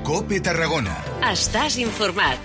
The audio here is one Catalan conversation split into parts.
COPE Tarragona. Estàs informat.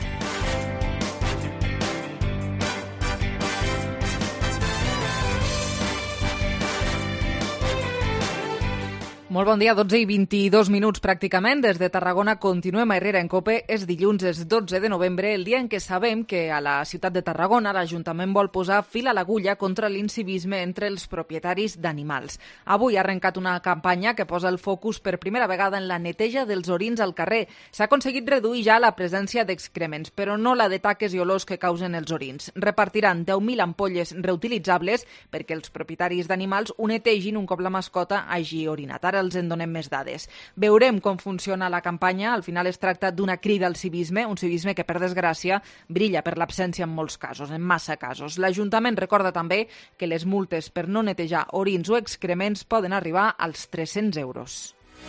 Molt bon dia, 12 i 22 minuts pràcticament. Des de Tarragona continuem a Herrera en COPE. És dilluns, és 12 de novembre, el dia en què sabem que a la ciutat de Tarragona l'Ajuntament vol posar fil a l'agulla contra l'incivisme entre els propietaris d'animals. Avui ha arrencat una campanya que posa el focus per primera vegada en la neteja dels orins al carrer. S'ha aconseguit reduir ja la presència d'excrements, però no la de taques i olors que causen els orins. Repartiran 10.000 ampolles reutilitzables perquè els propietaris d'animals ho netegin un cop la mascota hagi orinat. Ara els en donem més dades. Veurem com funciona la campanya. Al final es tracta d'una crida al civisme, un civisme que, per desgràcia, brilla per l'absència en molts casos, en massa casos. L'Ajuntament recorda també que les multes per no netejar orins o excrements poden arribar als 300 euros.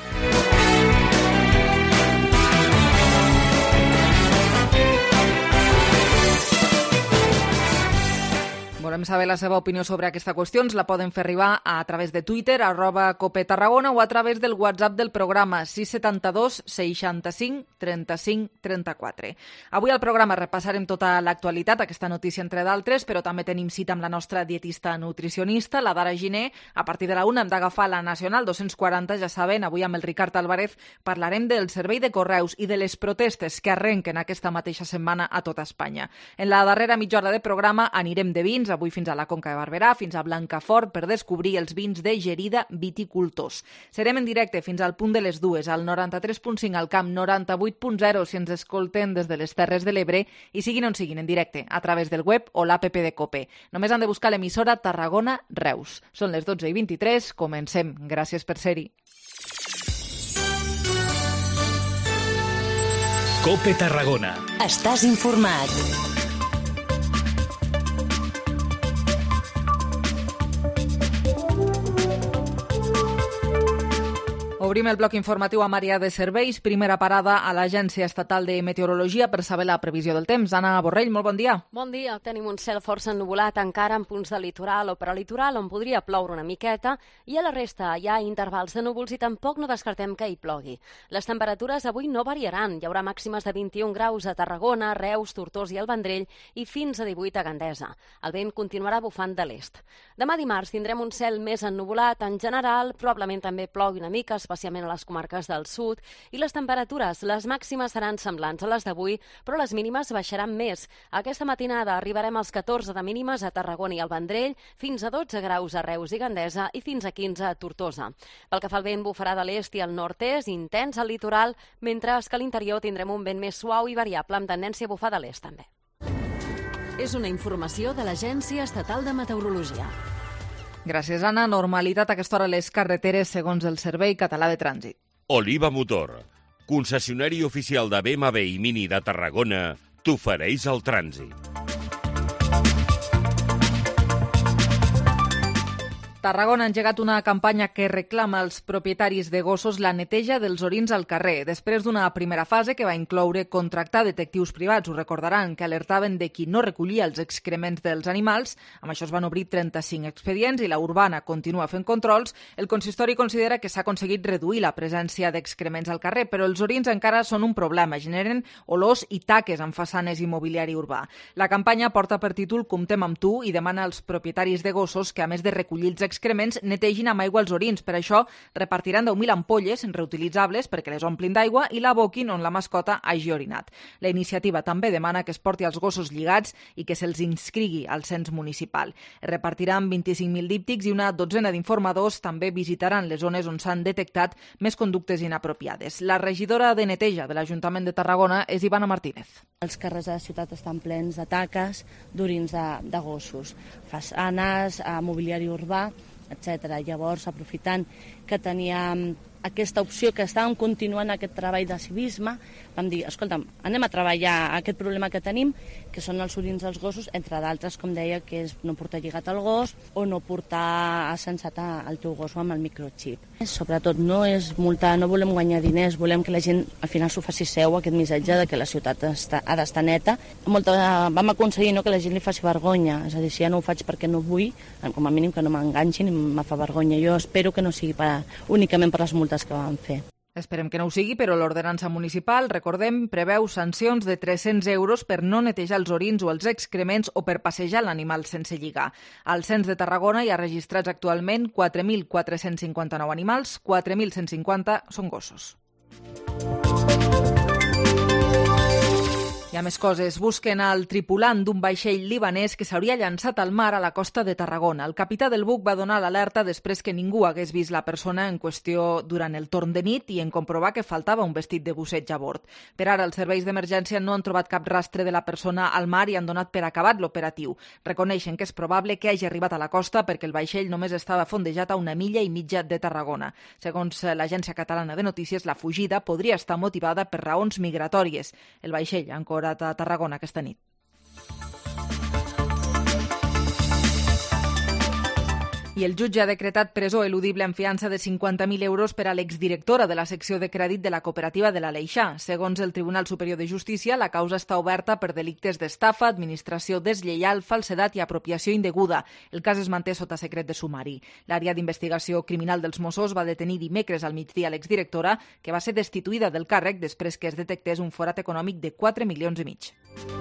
Volem saber la seva opinió sobre aquesta qüestió. Ens la poden fer arribar a través de Twitter, @COPETarragona, o a través del WhatsApp del programa 672 65 35 34. Avui al programa repassarem tota l'actualitat, aquesta notícia entre d'altres, però també tenim cita amb la nostra dietista nutricionista, la Dara Giner. A partir de la 1 hem d'agafar la Nacional 240, ja saben, avui amb el Ricard Álvarez parlarem del servei de correus i de les protestes que arrenquen aquesta mateixa setmana a tota Espanya. En la darrera mitja hora de programa anirem de vins, avui fins a la Conca de Barberà, fins a Blancafort, per descobrir els vins de Gerida Viticultors. Serem en directe fins al punt de les 2, al 93.5 al Camp, 98.0 si ens escolten des de les Terres de l'Ebre i siguin on siguin en directe, a través del web o l'APP de COPE. Només han de buscar l'emissora Tarragona Reus. Són les 12 i 23, comencem. Gràcies per ser-hi. COPE Tarragona. Estàs informat. Obrim el bloc informatiu a Àrea de Serveis. Primera parada a l'Agència Estatal de Meteorologia per saber la previsió del temps. Anna Borrell, molt bon dia. Bon dia. Tenim un cel força ennuvolat encara en punts de litoral o prelitoral on podria ploure una miqueta i a la resta hi ha intervals de núvols i tampoc no descartem que hi plogui. Les temperatures avui no variaran. Hi haurà màximes de 21 graus a Tarragona, Reus, Tortosa i el Vendrell i fins a 18 a Gandesa. El vent continuarà bufant de l'est. Demà dimarts tindrem un cel més ennuvolat en general, probablement també plogui una mica, especialment a les comarques del sud, i les temperatures, les màximes seran semblants a les d'avui, però les mínimes baixaran més. Aquesta matinada arribarem als 14 de mínimes a Tarragona i al Vendrell, fins a 12 graus a Reus i Gandesa i fins a 15 a Tortosa. Pel que fa al vent, bufarà de l'est i al nord-est, intens al litoral, mentre que a l'interior tindrem un vent més suau i variable amb tendència a bufar de l'est també. És una informació de l'Agència Estatal de Meteorologia. Gràcies, Anna. Normalitat a aquesta hora a les carreteres segons el Servei Català de Trànsit. Oliva Motor, concessionari oficial de BMW i Mini de Tarragona, t'ofereix el trànsit. Tarragona ha engegat una campanya que reclama als propietaris de gossos la neteja dels orins al carrer, després d'una primera fase que va incloure contractar detectius privats. Ho recordaran, que alertaven de qui no recollia els excrements dels animals. Amb això es van obrir 35 expedients i la Urbana continua fent controls. El consistori considera que s'ha aconseguit reduir la presència d'excrements al carrer, però els orins encara són un problema. Generen olors i taques en façanes i mobiliari urbà. La campanya porta per títol Comptem amb tu i demana als propietaris de gossos que, a més de recollir els excrements, netegin amb aigua els orins. Per això repartiran 10.000 ampolles reutilitzables perquè les omplin d'aigua i l'aboquin on la mascota hagi orinat. La iniciativa també demana que es porti els gossos lligats i que se'ls inscrigui al cens municipal. Es repartiran 25.000 díptics i una dotzena d'informadors també visitaran les zones on s'han detectat més conductes inapropiades. La regidora de neteja de l'Ajuntament de Tarragona és Ivana Martínez. Els carrers de la ciutat estan plens de taques, d'orins de gossos, façanes, mobiliari urbà, etc. Llavors, aprofitant que teníem aquesta opció, que estàvem continuant aquest treball de civisme, vam dir, escolta'm, anem a treballar aquest problema que tenim, que són els orins dels gossos, entre d'altres, com deia, que és no portar lligat el gos o no portar censat el teu gos amb el microxip. Sobretot no és multar, no volem guanyar diners, volem que la gent al final s'ho faci seu, aquest missatge de que la ciutat ha d'estar neta. Vam aconseguir que la gent li faci vergonya, és a dir, si ja no ho faig perquè no vull, com a mínim que no m'enganxin i me fa vergonya. Jo espero que no sigui únicament per les multes que vam fer. Esperem que no ho sigui, però l'ordenança municipal, recordem, preveu sancions de 300 euros per no netejar els orins o els excrements o per passejar l'animal sense lligar. Al Cens de Tarragona hi ha registrats actualment 4.459 animals, 4.150 són gossos. Hi ha més coses. Busquen el tripulant d'un vaixell libanès que s'hauria llançat al mar a la costa de Tarragona. El capità del buc va donar l'alerta després que ningú hagués vist la persona en qüestió durant el torn de nit i en comprovar que faltava un vestit de busseig a bord. Per ara, els serveis d'emergència no han trobat cap rastre de la persona al mar i han donat per acabat l'operatiu. Reconeixen que és probable que hagi arribat a la costa perquè el vaixell només estava fondejat a 1,5 milles de Tarragona. Segons l'Agència Catalana de Notícies, la fugida podria estar motivada per raons migratòries. El vaixell ha a Tarragona aquesta nit. I el jutge ha decretat presó eludible amb fiança de 50.000 euros per a l'exdirectora de la secció de crèdit de la cooperativa de l'Aleixar. Segons el Tribunal Superior de Justícia, la causa està oberta per delictes d'estafa, administració deslleial, falsedat i apropiació indeguda. El cas es manté sota secret de sumari. L'àrea d'investigació criminal dels Mossos va detenir dimecres al migdia l'exdirectora, que va ser destituïda del càrrec després que es detectés un forat econòmic de 4,5 milions.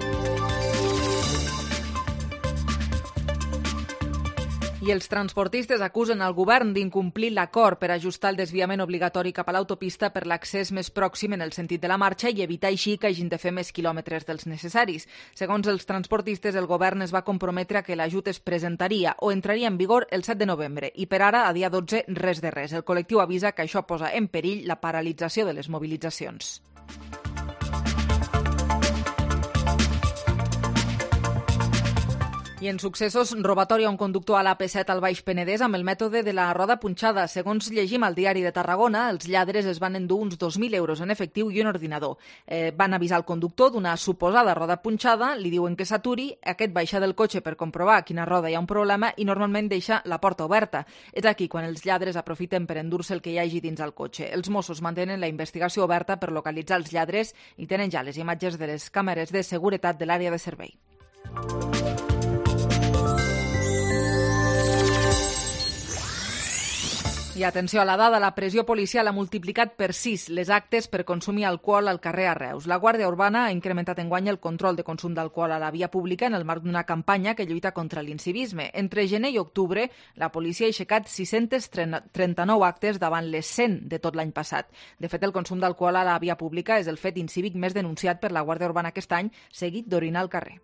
I els transportistes acusen el govern d'incomplir l'acord per ajustar el desviament obligatori cap a l'autopista per l'accés més pròxim en el sentit de la marxa i evitar així que hagin de fer més quilòmetres dels necessaris. Segons els transportistes, el govern es va comprometre a que l'ajut es presentaria o entraria en vigor el 7 de novembre i per ara, a dia 12, res de res. El col·lectiu avisa que això posa en perill la paralització de les mobilitzacions. I en successos, robatori a un conductor a l'AP7 al Baix Penedès amb el mètode de la roda punxada. Segons llegim al diari de Tarragona, els lladres es van endur uns 2.000 euros en efectiu i un ordinador. Van avisar el conductor d'una suposada roda punxada, li diuen que s'aturi, aquest baixa del cotxe per comprovar a quina roda hi ha un problema i normalment deixa la porta oberta. És aquí quan els lladres aprofiten per endur-se el que hi hagi dins el cotxe. Els Mossos mantenen la investigació oberta per localitzar els lladres i tenen ja les imatges de les càmeres de seguretat de l'àrea de servei. I atenció a la dada, la pressió policial ha multiplicat per 6 les actes per consumir alcohol al carrer a Reus. La Guàrdia Urbana ha incrementat enguany el control de consum d'alcohol a la via pública en el marc d'una campanya que lluita contra l'incivisme. Entre gener i octubre, la policia ha aixecat 639 actes davant les 100 de tot l'any passat. De fet, el consum d'alcohol a la via pública és el fet incívic més denunciat per la Guàrdia Urbana aquest any, seguit d'orinar al carrer.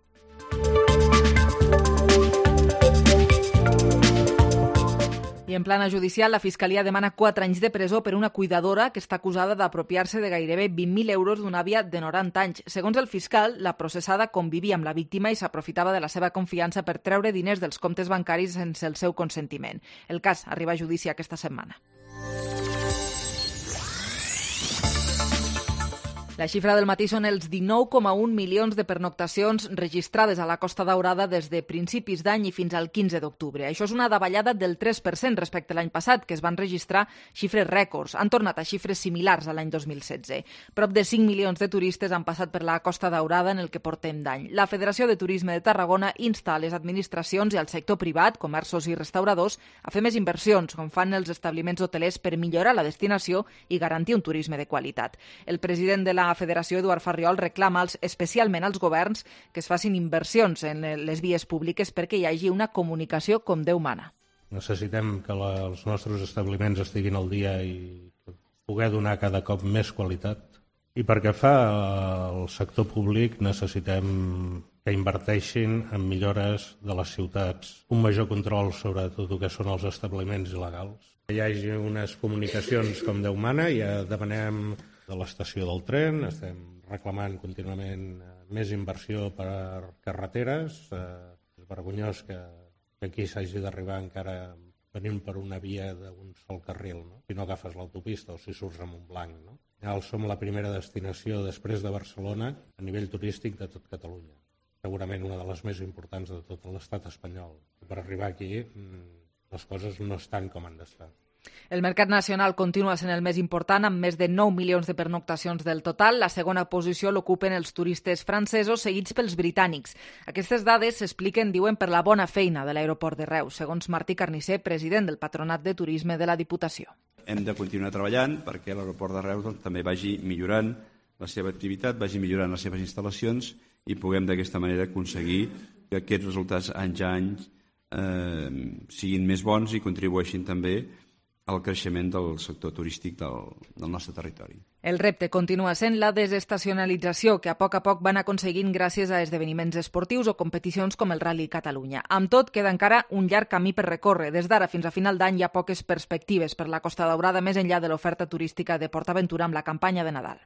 I en plana judicial, la Fiscalia demana 4 anys de presó per una cuidadora que està acusada d'apropiar-se de gairebé 20.000 euros d'una àvia de 90 anys. Segons el fiscal, la processada convivia amb la víctima i s'aprofitava de la seva confiança per treure diners dels comptes bancaris sense el seu consentiment. El cas arriba a judici aquesta setmana. La xifra del matí són els 19,1 milions de pernoctacions registrades a la Costa Daurada des de principis d'any i fins al 15 d'octubre. Això és una davallada del 3% respecte a l'any passat, que es van registrar xifres rècords. Han tornat a xifres similars a l'any 2016. Prop de 5 milions de turistes han passat per la Costa Daurada en el que portem d'any. La Federació de Turisme de Tarragona insta a les administracions i al sector privat, comerços i restauradors, a fer més inversions, com fan els establiments hotelers, per millorar la destinació i garantir un turisme de qualitat. El president de la Federació, Eduard Farriol, reclama especialment als governs que es facin inversions en les vies públiques perquè hi hagi una comunicació com Déu mana. Necessitem que els nostres establiments estiguin al dia i poder donar cada cop més qualitat. I perquè fa el sector públic necessitem que inverteixin en millores de les ciutats, un major control sobre tot el que són els establiments il·legals. Que hi hagi unes comunicacions com Déu mana, ja demanem de l'estació del tren, estem reclamant contínuament més inversió per carreteres. És vergonyós que aquí s'hagi d'arribar encara venint per una via d'un sol carril, no? Si no agafes l'autopista o si surts a Montblanc, no? Ja som la primera destinació després de Barcelona a nivell turístic de tot Catalunya. Segurament una de les més importants de tot l'estat espanyol. Per arribar aquí les coses no estan com han d'estar. El mercat nacional continua sent el més important, amb més de 9 milions de pernoctacions del total. La segona posició l'ocupen els turistes francesos, seguits pels britànics. Aquestes dades s'expliquen, diuen, per la bona feina de l'aeroport de Reus, segons Martí Carnisser, president del Patronat de Turisme de la Diputació. Hem de continuar treballant perquè l'aeroport de Reus també vagi millorant la seva activitat, vagi millorant les seves instal·lacions i puguem d'aquesta manera aconseguir que aquests resultats any a any siguin més bons i contribueixin també al creixement del sector turístic del nostre territori. El repte continua sent la desestacionalització que a poc van aconseguint gràcies a esdeveniments esportius o competicions com el Rally Catalunya. Amb tot, queda encara un llarg camí per recórrer. Des d'ara fins a final d'any hi ha poques perspectives per la Costa Daurada més enllà de l'oferta turística de PortAventura amb la campanya de Nadal.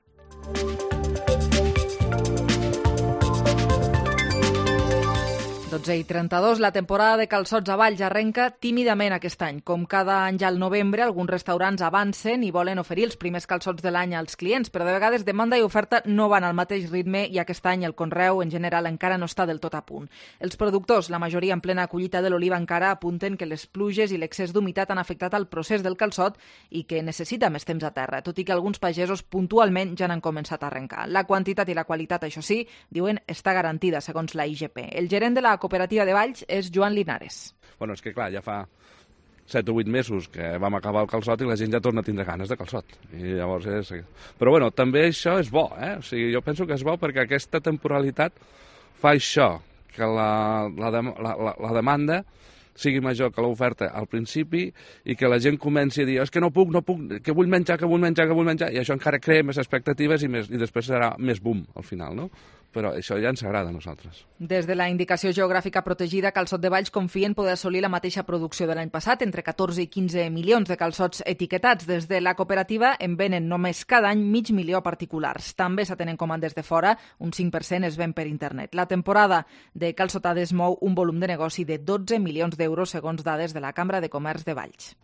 12:32, la temporada de calçots a Valls arrenca tímidament aquest any. Com cada any al novembre, alguns restaurants avancen i volen oferir els primers calçots de l'any als clients, però de vegades demanda i oferta no van al mateix ritme i aquest any el conreu en general encara no està del tot a punt. Els productors, la majoria en plena collita de l'oliva, encara apunten que les pluges i l'excés d'humitat han afectat el procés del calçot i que necessita més temps a terra, tot i que alguns pagesos puntualment ja n'han començat a arrencar. La quantitat i la qualitat, això sí, diuen, està garantida, segons la IGP. El gerent de la cooperativa de Valls és Joan Linares. Bueno, és que clar, ja fa 7 o 8 mesos que vam acabar el calçot i la gent ja torna a tindre ganes de calçot. I llavors Però bueno, també això és bo, O sigui, jo penso que és bo perquè aquesta temporalitat fa això, que la demanda sigui major que l'oferta al principi i que la gent comenci a dir és que no puc, que vull menjar, i això encara crea més expectatives i després serà més boom al final, no? Però això ja ens agrada a nosaltres. Des de la indicació geogràfica protegida, Calçot de Valls confien poder assolir la mateixa producció de l'any passat, entre 14 i 15 milions de calçots etiquetats. Des de la cooperativa en venen només cada any 500.000 particulars. També s'atenen comandes de fora, un 5% es ven per internet. La temporada de calçotades mou un volum de negoci de 12 milions d'euros, segons dades de la Cambra de Comerç de Valls.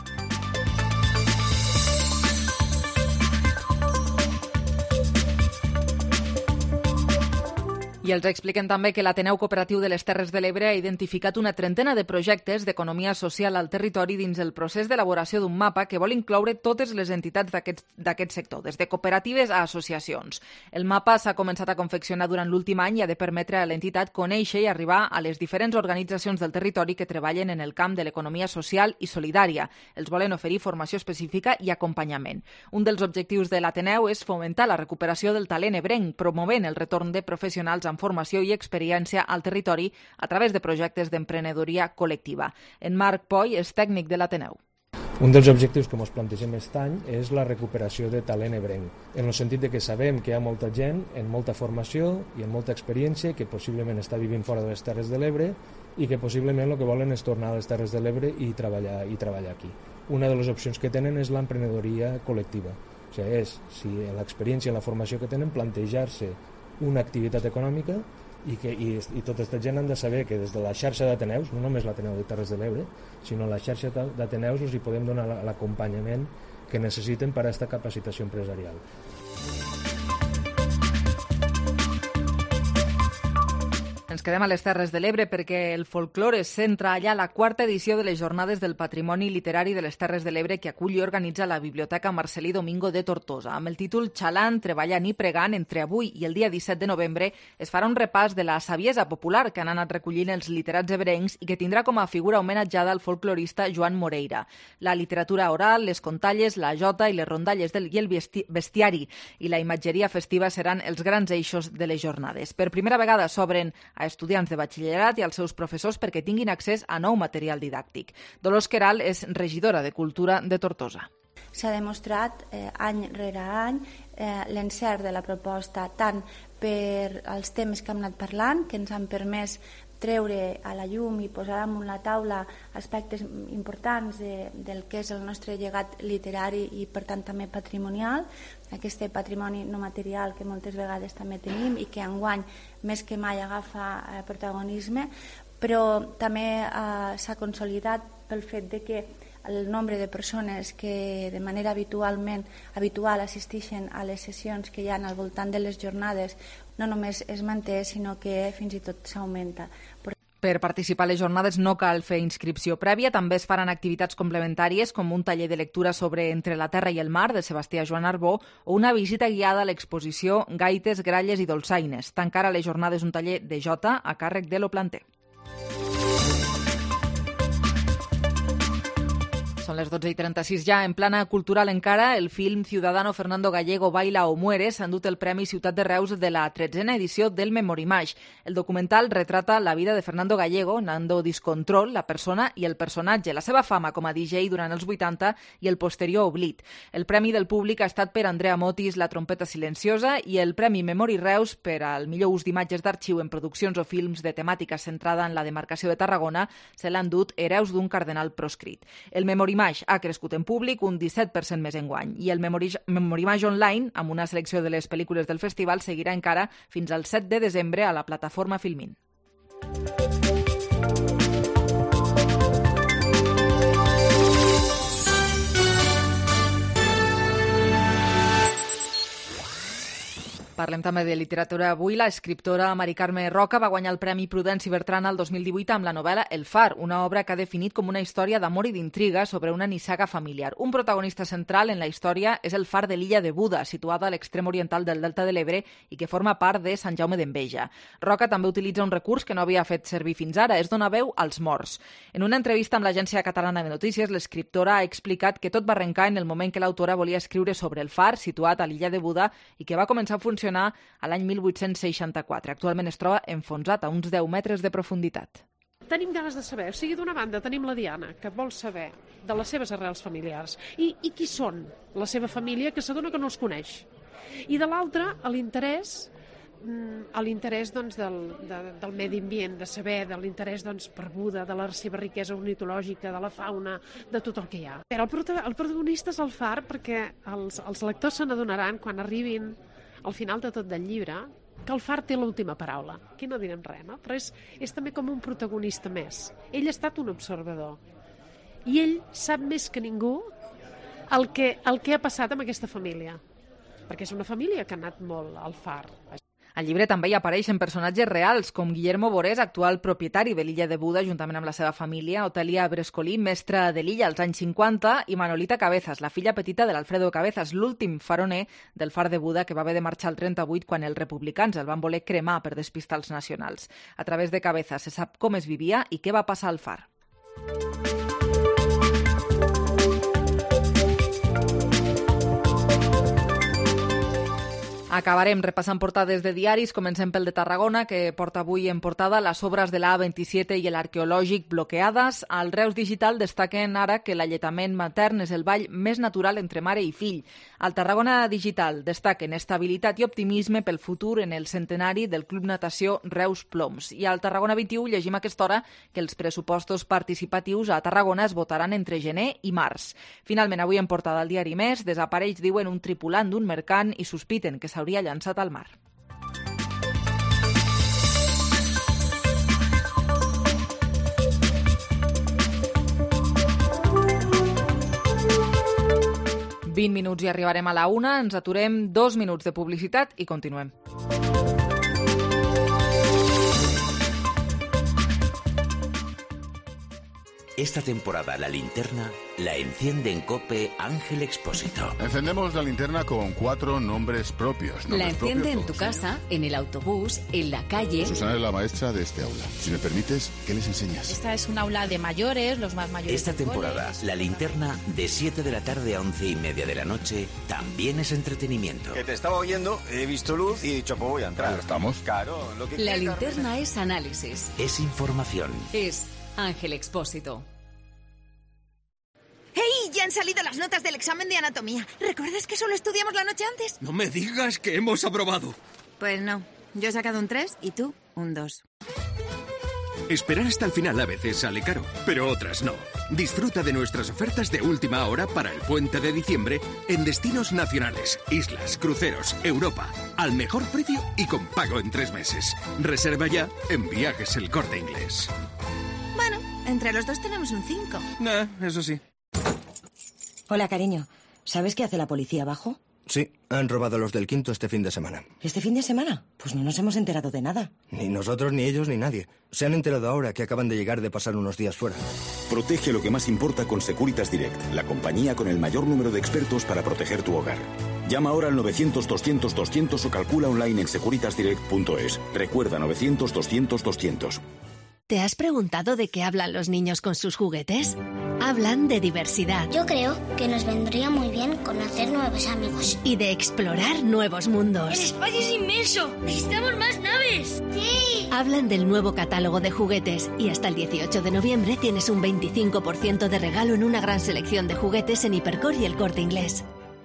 I els expliquen també que l'Ateneu Cooperatiu de les Terres de l'Ebre ha identificat una trentena de projectes d'economia social al territori dins el procés d'elaboració d'un mapa que vol incloure totes les entitats d'aquest sector, des de cooperatives a associacions. El mapa s'ha començat a confeccionar durant l'últim any i ha de permetre a l'entitat conèixer i arribar a les diferents organitzacions del territori que treballen en el camp de l'economia social i solidària. Els volen oferir formació específica i acompanyament. Un dels objectius de l'Ateneu és fomentar la recuperació del talent ebrenc, promovent el retorn de professionals amb formació i experiència al territori a través de projectes d'emprenedoria col·lectiva. En Marc Poy és tècnic de l'Ateneu. Un dels objectius que ens plantegem aquest any és la recuperació de talent ebrenc, en el sentit de que sabem que hi ha molta gent en molta formació i en molta experiència que possiblement està vivint fora de les Terres de l'Ebre i que possiblement el que volen és tornar a les Terres de l'Ebre i treballar aquí. Una de les opcions que tenen és l'emprenedoria col·lectiva. O sigui, és, si l'experiència i la formació que tenen, plantejar-se una activitat econòmica i tota aquesta gent han de saber que des de la xarxa d'Ateneus, no només l'Ateneu de Terres de l'Ebre, sinó la xarxa d'Ateneus els hi podem donar l'acompanyament que necessiten per a aquesta capacitació empresarial. Ens quedem a les Terres de l'Ebre perquè el folklore es centra allà la quarta edició de les Jornades del Patrimoni Literari de les Terres de l'Ebre que acull i organitza la Biblioteca Marcelí Domingo de Tortosa. Amb el títol Xalant, treballant i pregant, entre avui i el dia 17 de novembre es farà un repàs de la saviesa popular que han anat recollint els literats ebrencs i que tindrà com a figura homenatjada al folclorista Joan Moreira. La literatura oral, les contalles, la jota i les rondalles i el bestiari i la imatgeria festiva seran els grans eixos de les jornades. Per primera vegada s'obren a estudiants de batxillerat i als seus professors perquè tinguin accés a nou material didàctic. Dolors Queral és regidora de Cultura de Tortosa. S'ha demostrat any rere any l'encert de la proposta tant per als temes que hem anat parlant, que ens han permès treure a la llum i posar damunt la taula aspectes importants del que és el nostre llegat literari i per tant també patrimonial, aquest patrimoni no material que moltes vegades també tenim i que enguany més que mai agafa protagonisme, però també s'ha consolidat pel fet de que el nombre de persones que de manera habitual assisteixen a les sessions que hi ha al voltant de les jornades no només es manté, sinó que fins i tot s'augmenta. Per participar a les jornades no cal fer inscripció prèvia, també es faran activitats complementàries com un taller de lectura sobre Entre la terra i el mar de Sebastià Joan Arbó o una visita guiada a l'exposició Gaites, gralles i dolçaines. Tancarà les jornades un taller de jota a càrrec de l'Oplanter. Són les 12:36 ja. En plana cultural encara, el film ciudadano Fernando Gallego Baila o Muere s'ha endut el Premi Ciutat de Reus de la 13a edició del Memorimage. El documental retrata la vida de Fernando Gallego, Nando Discontrol, la persona i el personatge, la seva fama com a DJ durant els 80 i el posterior oblit. El premi del públic ha estat per Andrea Motis, La trompeta silenciosa, i el Premi Memori Reus per al millor ús d'imatges d'arxiu en produccions o films de temàtica centrada en la demarcació de Tarragona se l'han dut Hereus d'un cardenal proscrit. El Memorimage ha crescut en públic un 17% més enguany i el Memorimage Online, amb una selecció de les pel·lícules del festival, seguirà encara fins al 7 de desembre a la plataforma Filmin. Parlem també de literatura avui. La escriptora Mari Carme Roca va guanyar el Premi Prudenci Bertrana el 2018 amb la novel·la El Far, una obra que ha definit com una història d'amor i d'intriga sobre una nissaga familiar. Un protagonista central en la història és el far de l'illa de Buda, situada a l'extrem oriental del Delta de l'Ebre i que forma part de Sant Jaume d'Enveja. Roca també utilitza un recurs que no havia fet servir fins ara, és donar veu als morts. En una entrevista amb l'Agència Catalana de Notícies, l'escriptora ha explicat que tot va arrencar en el moment que l'autora volia escriure sobre el far, situat a l'illa de Buda, i que va començar a funcionar a l'any 1864. Actualment es troba enfonsat a uns 10 metres de profunditat. Tenim ganes de saber, o sigui, d'una banda tenim la Diana, que vol saber de les seves arrels familiars i qui són la seva família, que s'adona que no els coneix. I de l'altra, l'interès doncs, del medi ambient, de saber, de l'interès doncs, per Buda, de la seva riquesa ornitològica, de la fauna, de tot el que hi ha. Però el protagonista és el far perquè els lectors se n'adonaran quan arribin al final de tot del llibre, que el far té l'última paraula. Aquí no direm res, no? Però és també com un protagonista més. Ell ha estat un observador. I ell sap més que ningú el que ha passat amb aquesta família. Perquè és una família que ha anat molt al far. Al llibre també hi apareixen personatges reals, com Guillermo Borés, actual propietari de l'illa de Buda, juntament amb la seva família, Otelia Brescolí, mestra de l'illa als anys 50, i Manolita Cabezas, la filla petita de l'Alfredo Cabezas, l'últim faroner del far de Buda que va haver de marxar el 38 quan els republicans el van voler cremar per despistar els nacionals. A través de Cabezas se sap com es vivia i què va passar al far. Acabarem repassant portades de diaris. Comencem pel de Tarragona, que porta avui en portada les obres de la A27 i l'arqueològic bloqueades. Al Reus Digital destaquen ara que l'alletament matern és el ball més natural entre mare i fill. Al Tarragona Digital destaquen estabilitat i optimisme pel futur en el centenari del Club Natació Reus Ploms. I al Tarragona 21 llegim a aquesta hora que els pressupostos participatius a Tarragona es votaran entre gener i març. Finalment, avui en portada al diari Més, desapareix, diuen, un tripulant d'un mercant i sospiten que s'hauria llançat al mar. «20 minuts i arribarem a la 1, ens aturem 2 minuts de publicitat i continuem. Esta temporada la linterna la enciende en COPE Ángel Expósito. Encendemos la linterna con 4 nombres propios. La enciende en tu casa, en el autobús, en la calle. Susana es la maestra de este aula. Si me permites, ¿qué les enseñas? Esta es un aula de mayores, los más mayores. Esta temporada, la linterna de 7 de la tarde a 11:30 de la noche también es entretenimiento. Que te estaba oyendo, he visto luz y he dicho, pues voy a entrar. Claro, estamos. Claro, lo que La linterna es análisis. Es información. Es Ángel Expósito. ¡Hey! Ya han salido las notas del examen de anatomía. ¿Recuerdas que solo estudiamos la noche antes? No me digas que hemos aprobado. Pues no. Yo he sacado un 3 y tú un 2. Esperar hasta el final a veces sale caro, pero otras no. Disfruta de nuestras ofertas de última hora para el puente de diciembre en destinos nacionales, islas, cruceros, Europa, al mejor precio y con pago en 3 meses. Reserva ya en Viajes El Corte Inglés. Bueno, entre los dos tenemos un 5. Eso sí. Hola, cariño. ¿Sabes qué hace la policía abajo? Sí, han robado los del Quinto este fin de semana. ¿Este fin de semana? Pues no nos hemos enterado de nada. Ni nosotros, ni ellos, ni nadie. Se han enterado ahora que acaban de llegar de pasar unos días fuera. Protege lo que más importa con Securitas Direct, la compañía con el mayor número de expertos para proteger tu hogar. Llama ahora al 900-200-200 o calcula online en securitasdirect.es. Recuerda, 900-200-200. ¿Te has preguntado de qué hablan los niños con sus juguetes? Hablan de diversidad. Yo creo que nos vendría muy bien conocer nuevos amigos. Y de explorar nuevos mundos. ¡El espacio es inmenso! ¡Necesitamos más naves! ¡Sí! Hablan del nuevo catálogo de juguetes y hasta el 18 de noviembre tienes un 25% de regalo en una gran selección de juguetes en Hipercor y El Corte Inglés.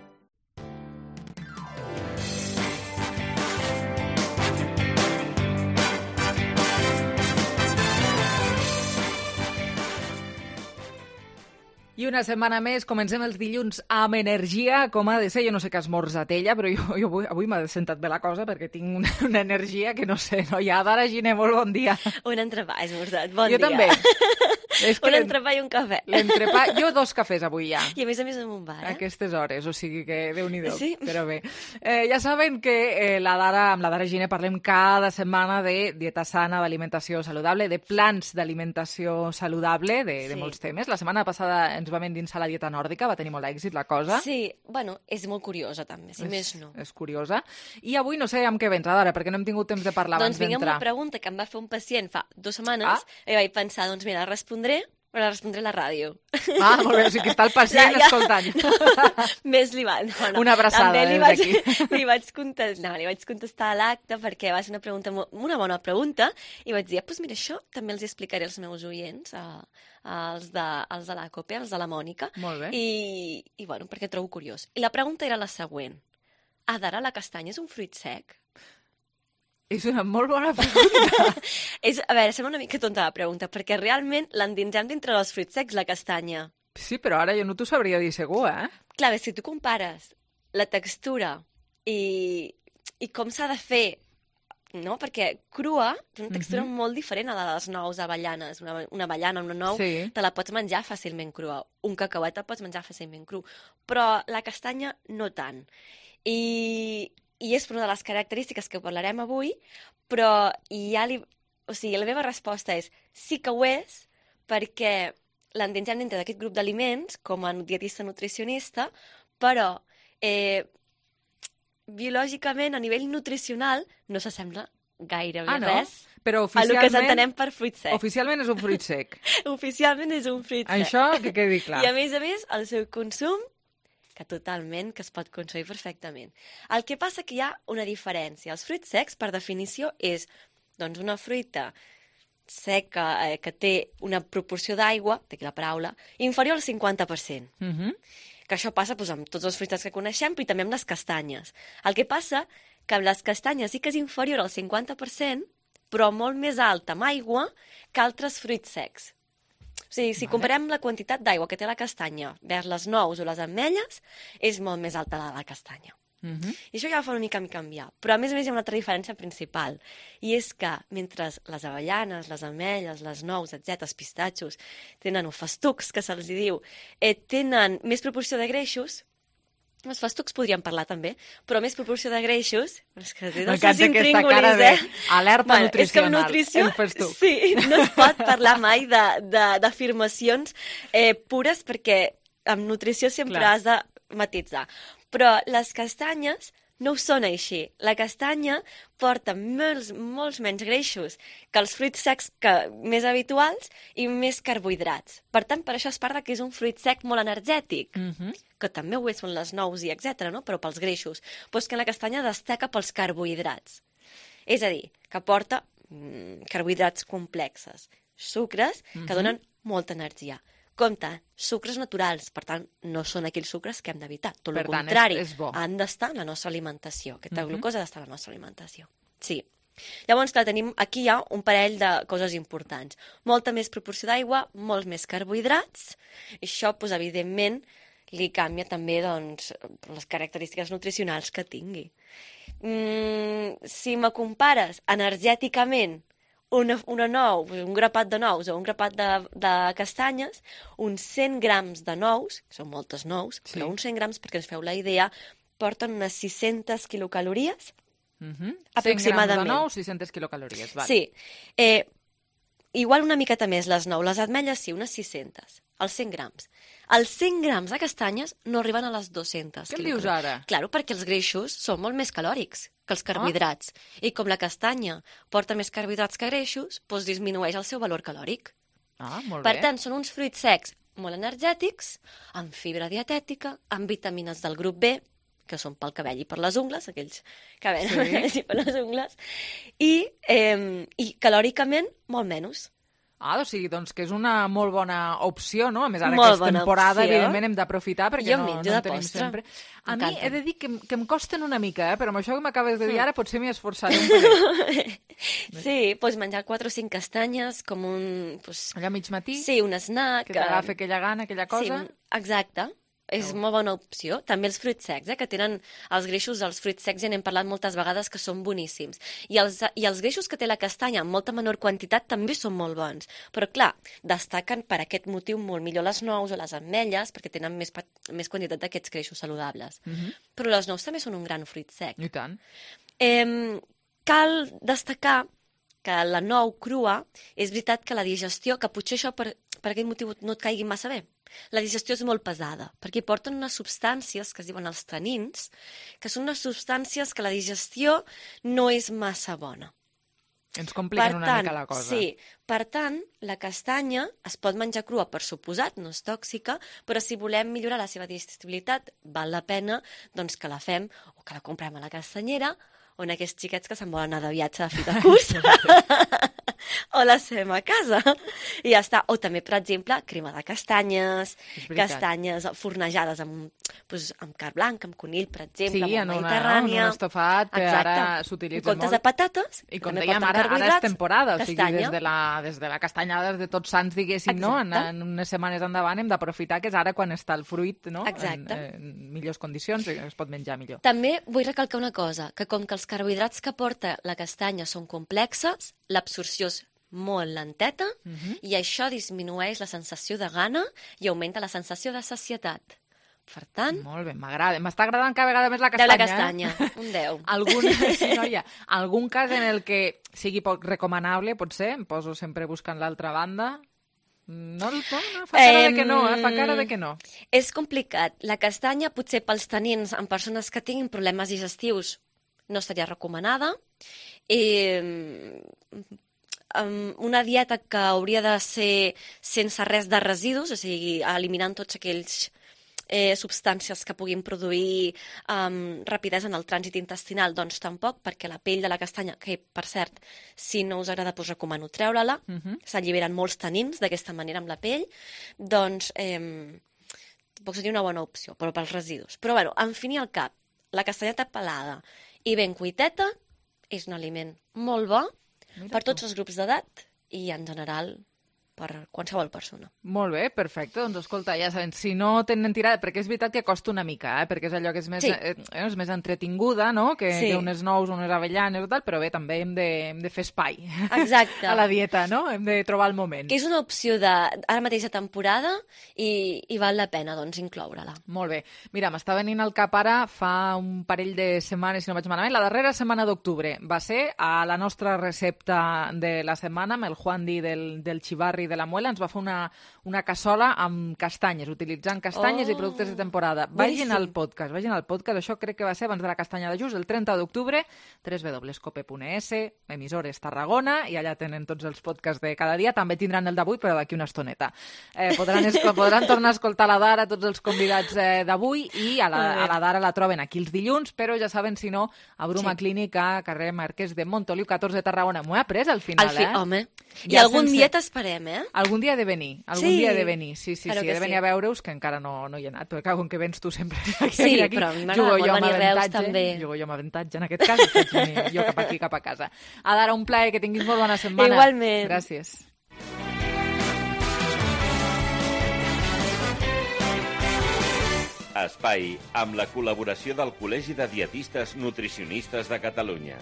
I una setmana més, comencem els dilluns amb energia, com ha de ser. Jo no sé què ha esmorzat ella, però jo avui m'ha sentat bé la cosa perquè tinc una energia que no sé, no? Ja, Dara Giner, molt bon dia. Un entrepà he esmorzat, bon dia. Jo també. Un entrepà i un cafè. L'entrepà, jo 2 cafès avui ja. I a més en un bar, A aquestes hores, o sigui que Déu-n'hi-do, sí? Però bé. Ja saben que amb la Dara Giner parlem cada setmana de dieta sana, d'alimentació saludable, de plans d'alimentació saludable, de molts temes. La setmana passada ens vam endinsar la dieta nòrdica, va tenir molt èxit la cosa. Sí, bueno, és molt curiosa també, si més no. És curiosa. I avui no sé amb què vens, Dara, perquè no hem tingut temps de parlar abans d'entrar. Doncs vinc amb una pregunta que em va fer un pacient fa 2 setmanes i vaig pensar, doncs mira, la respondré a la ràdio. Ah, molt bé, o sigui que està el pacient escoltant. Més li va... No. Una abraçada des d'aquí. Li vaig contestar a l'acte perquè va ser una pregunta, una bona pregunta, i vaig dir, doncs mira, això també els explicaré als meus oients, als de la COPE, als de la Mònica. Molt bé. I bueno, perquè trobo curiós. I la pregunta era la següent. Dara, la castanya és un fruit sec? És una molt bona pregunta. A veure, sembla una mica tonta la pregunta, perquè realment l'endinsem dintre dels fruits secs, la castanya. Sí, però ara jo no t'ho sabria dir segur, eh? Clar, si tu compares la textura i com s'ha de fer, no? Perquè crua és una textura molt diferent a la de les nous avellanes. Una avellana, una nou, te la pots menjar fàcilment crua. Un cacauet te pots menjar fàcilment cru. Però la castanya no tant. I és una de les característiques que parlarem avui, però la meva resposta és sí que ho és, perquè l'endinsem dintre d'aquest grup d'aliments com a dietista nutricionista, però biològicament, a nivell nutricional, no s'assembla gairebé res però a lo que s'entenem per fruit sec. Oficialment és un fruit sec. Oficialment és un fruit sec. Això que quedi clar. I a més, el seu consum que es pot consumir perfectament. El que passa que hi ha una diferència. Els fruits secs, per definició, és una fruita seca que té una proporció d'aigua, d'aquí la paraula, inferior al 50%. Que això passa amb tots els fruites que coneixem, però també amb les castanyes. El que passa que amb les castanyes sí que és inferior al 50%, però molt més alta amb aigua que altres fruits secs. O sigui, si comparem la quantitat d'aigua que té la castanya vers les nous o les ametlles, és molt més alta la castanya. I això ja fa una mica canviar. Però a més hi ha una altra diferència principal, i és que mentre les avellanes, les ametlles, les nous, etc., els pistatxos, tenen festucs, que se'ls diu, tenen més proporció de greixos. Els festucs podríem parlar també, però més proporció de greixos... M'encanta aquesta cara d'alerta nutricional. És que amb nutrició no es pot parlar mai d'afirmacions pures, perquè amb nutrició sempre has de matitzar. Però les castanyes no ho són així. La castanya porta molts menys greixos que els fruits secs més habituals i més carbohidrats. Per tant, per això es parla que és un fruit sec molt energètic, que també ho són les nous i etc., no? Però pels greixos. Però és que la castanya destaca pels carbohidrats. És a dir, que porta carbohidrats complexes, sucres que donen molta energia. Compte, sucres naturals, per tant, no són aquells sucres que hem d'evitar. Tot el contrari, han d'estar en la nostra alimentació. Aquesta glucosa ha d'estar en la nostra alimentació. Sí. Llavors, clar, tenim aquí ja un parell de coses importants. Molta més proporció d'aigua, molts més carbohidrats. I això, evidentment, li canvia també les característiques nutricionals que tingui. Si me compares energèticament una nou, un grapat de nous o un grapat de castanyes, uns 100 grams de nous, són moltes nous, però uns 100 grams, perquè ens feu la idea, porten unes 600 quilocalories, aproximadament. 100 grams de nous, 600 quilocalories, val. Sí. Igual una miqueta més les nous. Les ametlles sí, unes 600. Els 100 grams. Els 100 grams de castanyes no arriben a les 200. Què em dius ara? Claro, perquè els greixos són molt més calòrics que els carbohidrats. I com la castanya porta més carbohidrats que greixos, doncs disminueix el seu valor calòric. Molt bé. Per tant, són uns fruits secs molt energètics, amb fibra dietètica, amb vitamines del grup B, que són pel cabell i per les ungles, aquells que venen per les ungles, i calòricament molt menys. O sigui, doncs que és una molt bona opció, no? A més, ara que és temporada, evidentment, hem d'aprofitar, perquè no en tenim sempre. A mi he de dir que em costen una mica, però amb això que m'acabes de dir ara potser m'hi esforçaré un poc. Sí, pots menjar 4 o 5 castanyes com un... Allà mig matí? Sí, un snack. Que t'agafa aquella gana, aquella cosa. Sí, exacte. És molt bona opció. També els fruits secs, que tenen els greixos dels fruits secs, ja n'hem parlat moltes vegades, que són boníssims. I els greixos que té la castanya en molta menor quantitat també són molt bons. Però, clar, destaquen per aquest motiu molt millor les nous o les ametlles, perquè tenen més quantitat d'aquests greixos saludables. Però les nous també són un gran fruit sec. I tant. Cal destacar que la nou crua, és veritat que la digestió, que potser això per aquest motiu no et caigui massa bé, la digestió és molt pesada, perquè porten unes substàncies que es diuen els tanins, que són unes substàncies que la digestió no és massa bona. Ens compliquen una mica la cosa. Sí, per tant, la castanya es pot menjar crua, per suposat, no és tòxica, però si volem millorar la seva digestibilitat, val la pena doncs, que la fem o que la comprem a la castanyera, o en aquests xiquets que se'n volen anar de viatge de fi de curs, o les fem a casa. I ja està. O també, per exemple, crema de castanyes, castanyes fornejades amb carn blanc, amb conill, per exemple, amb mediterrània. Sí, en un estofat que ara s'utilitza molt. En comptes de patates, i com dèiem, ara és temporada, o sigui, des de la castanyada de Tots Sants, diguéssim, no? En unes setmanes endavant hem d'aprofitar que és ara quan està el fruit, no? En millors condicions, es pot menjar millor. També vull recalcar una cosa, que com que els carbohidrats que porta la castanya són complexes, l'absorció és molt lenteta i això disminueix la sensació de gana i augmenta la sensació de sacietat. Per tant... Molt bé, m'agrada. M'està agradant cada vegada més la castanya. De la castanya, un 10. Algun cas en el que sigui poc recomanable, potser, em poso sempre buscant l'altra banda... No, fa cara de que no, fa cara de que no. És complicat. La castanya, potser pels tanins en persones que tinguin problemes digestius, no estaria recomanada. Una dieta que hauria de ser sense res de residus, o sigui, eliminant tots aquells substàncies que puguin produir rapidesa en el trànsit intestinal, doncs tampoc, perquè la pell de la castanya, que per cert, si no us agrada, doncs recomano treure-la, s'alliberen molts tanins d'aquesta manera amb la pell, doncs tampoc seria una bona opció, però pels residus. Però bueno, en fi i al cap, la castanyeta pelada i ben cuiteta és un aliment molt bo per tots els grups d'edat i en general per qualsevol persona. Molt bé, perfecte. Doncs escolta, ja sabem, si no tenen tirada, perquè és veritat que costa una mica, perquè és allò que és més entretinguda, no? Que unes nous, unes avellanes o tal, però bé, també hem de fer espai a la dieta, no? Hem de trobar el moment. Que és una opció ara mateix de temporada i val la pena, doncs, incloure-la. Molt bé. Mira, m'està venint al cap ara fa un parell de setmanes, si no vaig malament, la darrera setmana d'octubre va ser a la nostra recepta de la setmana amb el Juan Di del Xivarri de la Muela, ens va fer una cassola amb castanyes, utilitzant castanyes i productes de temporada. Vagin al podcast, això crec que va ser abans de la castanya de Just, el 30 d'octubre, www.cope.es, emissores Tarragona, i allà tenen tots els podcasts de cada dia, també tindran el d'avui, però d'aquí una estoneta. Podran tornar a escoltar la Dara, tots els convidats d'avui, i a la Dara la troben aquí els dilluns, però ja saben, si no, a Bruma Clínica, carrer Marquès de Montoliu, 14 de Tarragona. M'ho he après al final, home. I algun dia t'esperem, Algun dia he de venir, sí, he de venir a veure-us, que encara no hi he anat, perquè com que vens tu sempre aquí. Sí, però a mi m'agrada molt venir a Reus, també. Jugo jo amb avantatge, en aquest cas, faig venir jo cap aquí, cap a casa. Adara, un plaer, que tinguis molt bona setmana. Igualment. Gràcies. Espai, amb la col·laboració del Col·legi de Dietistes Nutricionistes de Catalunya.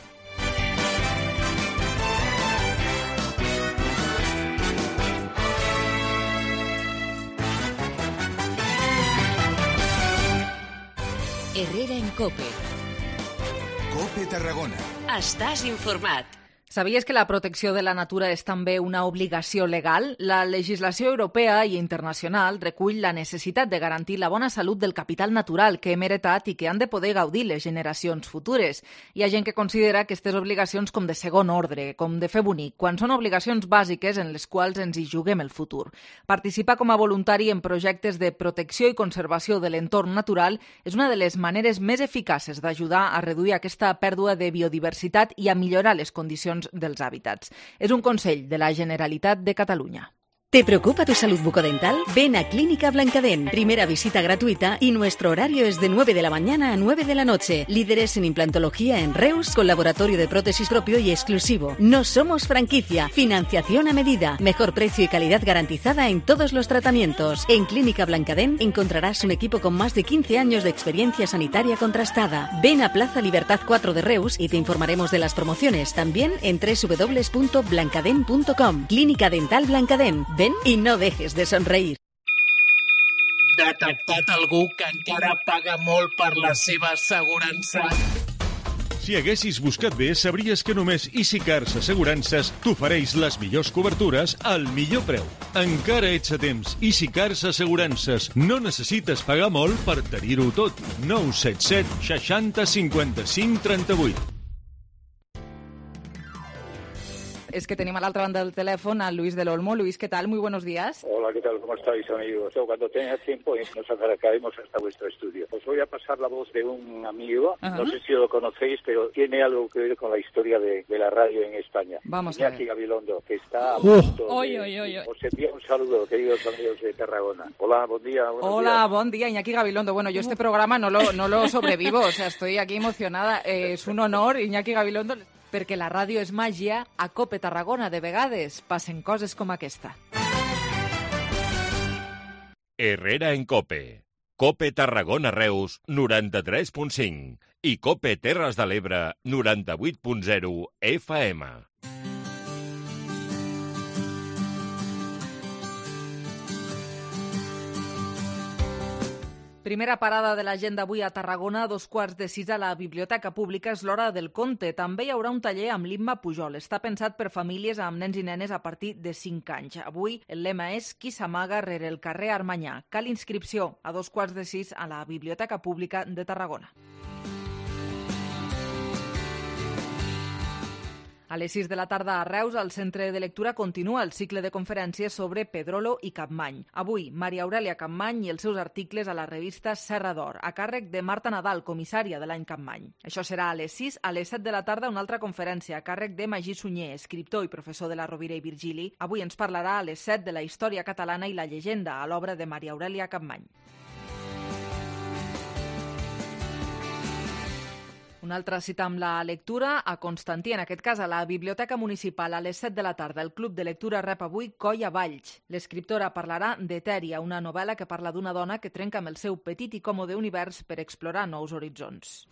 Herrera en COPE. COPE Tarragona. Estàs informat. Sabies que la protecció de la natura és també una obligació legal? La legislació europea i internacional recull la necessitat de garantir la bona salut del capital natural que hem heretat i que han de poder gaudir les generacions futures. Hi ha gent que considera aquestes obligacions com de segon ordre, com de fer bonic, quan són obligacions bàsiques en les quals ens hi juguem el futur. Participar com a voluntari en projectes de protecció i conservació de l'entorn natural és una de les maneres més eficaces d'ajudar a reduir aquesta pèrdua de biodiversitat i a millorar les condicions dels hàbitats. És un consell de la Generalitat de Catalunya. ¿Te preocupa tu salud bucodental? Ven a Clínica Blancadén. Primera visita gratuita y nuestro horario es de 9 de la mañana a 9 de la noche. Líderes en implantología en Reus, con laboratorio de prótesis propio y exclusivo. No somos franquicia. Financiación a medida. Mejor precio y calidad garantizada en todos los tratamientos. En Clínica Blancadén encontrarás un equipo con más de 15 años de experiencia sanitaria contrastada. Ven a Plaza Libertad 4 de Reus y te informaremos de las promociones. También en www.blancadén.com. Clínica Dental Blancadén. Ven i no dejes de somreir. Detectat algú que encara paga molt per la seva assegurança? Si haguessis buscat bé, sabries que només EasyCars Assegurances t'ofereix les millors cobertures al millor preu. Encara ets a temps. EasyCars Assegurances. No necessites pagar molt per tenir-ho tot. 977 60 55 38. Es que tenemos a la otra banda del teléfono a Luis del Olmo. Luis, ¿qué tal? Muy buenos días. Hola, ¿qué tal? ¿Cómo estáis, amigos? Cuando tenga tiempo nos acercaremos hasta vuestro estudio. Os voy a pasar la voz de un amigo, no sé si lo conocéis, pero tiene algo que ver con la historia de la radio en España. Vamos Iñaki a ver. Gabilondo, que está a punto Oy. Os envío un saludo, queridos amigos de Tarragona. Hola, buen día. Hola, buen día, Iñaki Gabilondo. Bueno, yo este programa no lo sobrevivo, o sea, estoy aquí emocionada. Es un honor, Iñaki Gabilondo, perquè la ràdio és màgia, a Cope Tarragona de vegades passen coses com aquesta. Herrera en Cope. Cope Tarragona Reus 93.5 i Cope Terres de l'Ebre 98.0 FM. Primera parada de l'agenda avui a Tarragona, a 5:15 a la Biblioteca Pública, és l'hora del conte. També hi haurà un taller amb l'Imma Pujol. Està pensat per famílies amb nens i nenes a partir de 5 anys. Avui el lema és Qui s'amaga rere el carrer Armanyà. Cal inscripció a 5:15 a la Biblioteca Pública de Tarragona. A les 6 de la tarda a Reus, al Centre de Lectura, continua el cicle de conferències sobre Pedrolo i Capmany. Avui, Maria Aurèlia Capmany i els seus articles a la revista Serra d'Or, a càrrec de Marta Nadal, comissària de l'any Capmany. Això serà a les 6. A les 7 de la tarda, una altra conferència a càrrec de Magí Sunyer, escriptor i professor de la Rovira i Virgili. Avui ens parlarà a les 7 de la història catalana i la llegenda, a l'obra de Maria Aurèlia Capmany. Una altra cita amb la lectura a Constantí, en aquest cas a la Biblioteca Municipal, a les 7 de la tarda. El Club de Lectura rep avui Colla Valls. L'escriptora parlarà d'Etèria, una novel·la que parla d'una dona que trenca amb el seu petit i còmode univers per explorar nous horitzons.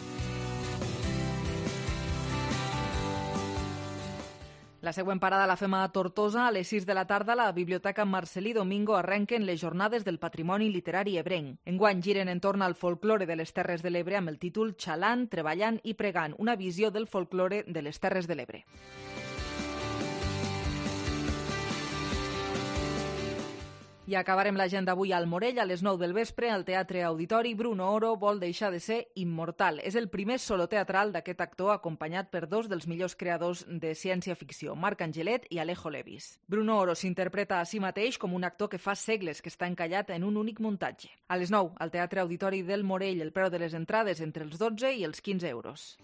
La següent parada la fem a Tortosa. A les 6 de la tarda, la Biblioteca Marcelí Domingo arrenquen les jornades del patrimoni literari ebrenc. Enguany giren entorn al folklore de les Terres de l'Ebre amb el títol Xalant, treballant i pregant, una visió del folklore de les Terres de l'Ebre. I acabarem l'agenda avui al Morell a les 9 del vespre al Teatre Auditori. Bruno Oro vol deixar de ser immortal. És el primer solo teatral d'aquest actor acompanyat per dos dels millors creadors de ciència-ficció, Marc Angelet i Alejo Levis. Bruno Oro s'interpreta a si mateix com un actor que fa segles que està encallat en un únic muntatge. A les 9 al Teatre Auditori del Morell, el preu de les entrades entre els 12 i els 15 euros.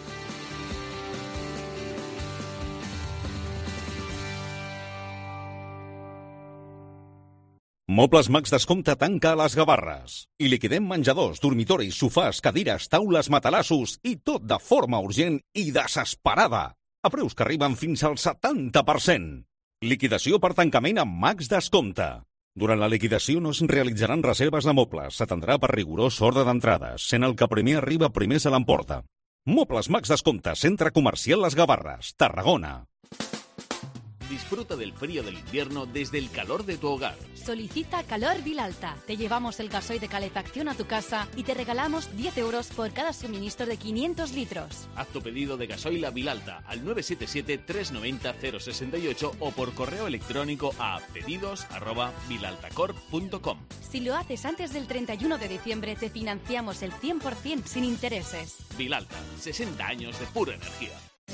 Mobles Max Descompte tanca a les Gavarres. I liquidem menjadors, dormitoris, sofàs, cadires, taules, matalassos i tot de forma urgent i desesperada. A preus que arriben fins al 70%. Liquidació per tancament amb Max Descompte. Durant la liquidació no es realitzaran reserves de mobles. S'atendrà per rigorós ordre d'entrades, sent el que primer arriba primer se l'emporta. Mobles Max Descompte, Centre Comercial Les Gavarres, Tarragona. Disfruta del frío del invierno desde el calor de tu hogar. Solicita Calor Vilalta. Te llevamos el gasoil de calefacción a tu casa y te regalamos 10 euros por cada suministro de 500 litros. Haz tu pedido de gasoil a Vilalta al 977-390-068 o por correo electrónico a pedidos@vilaltacorp.com. Si lo haces antes del 31 de diciembre, te financiamos el 100% sin intereses. Vilalta, 60 años de pura energía.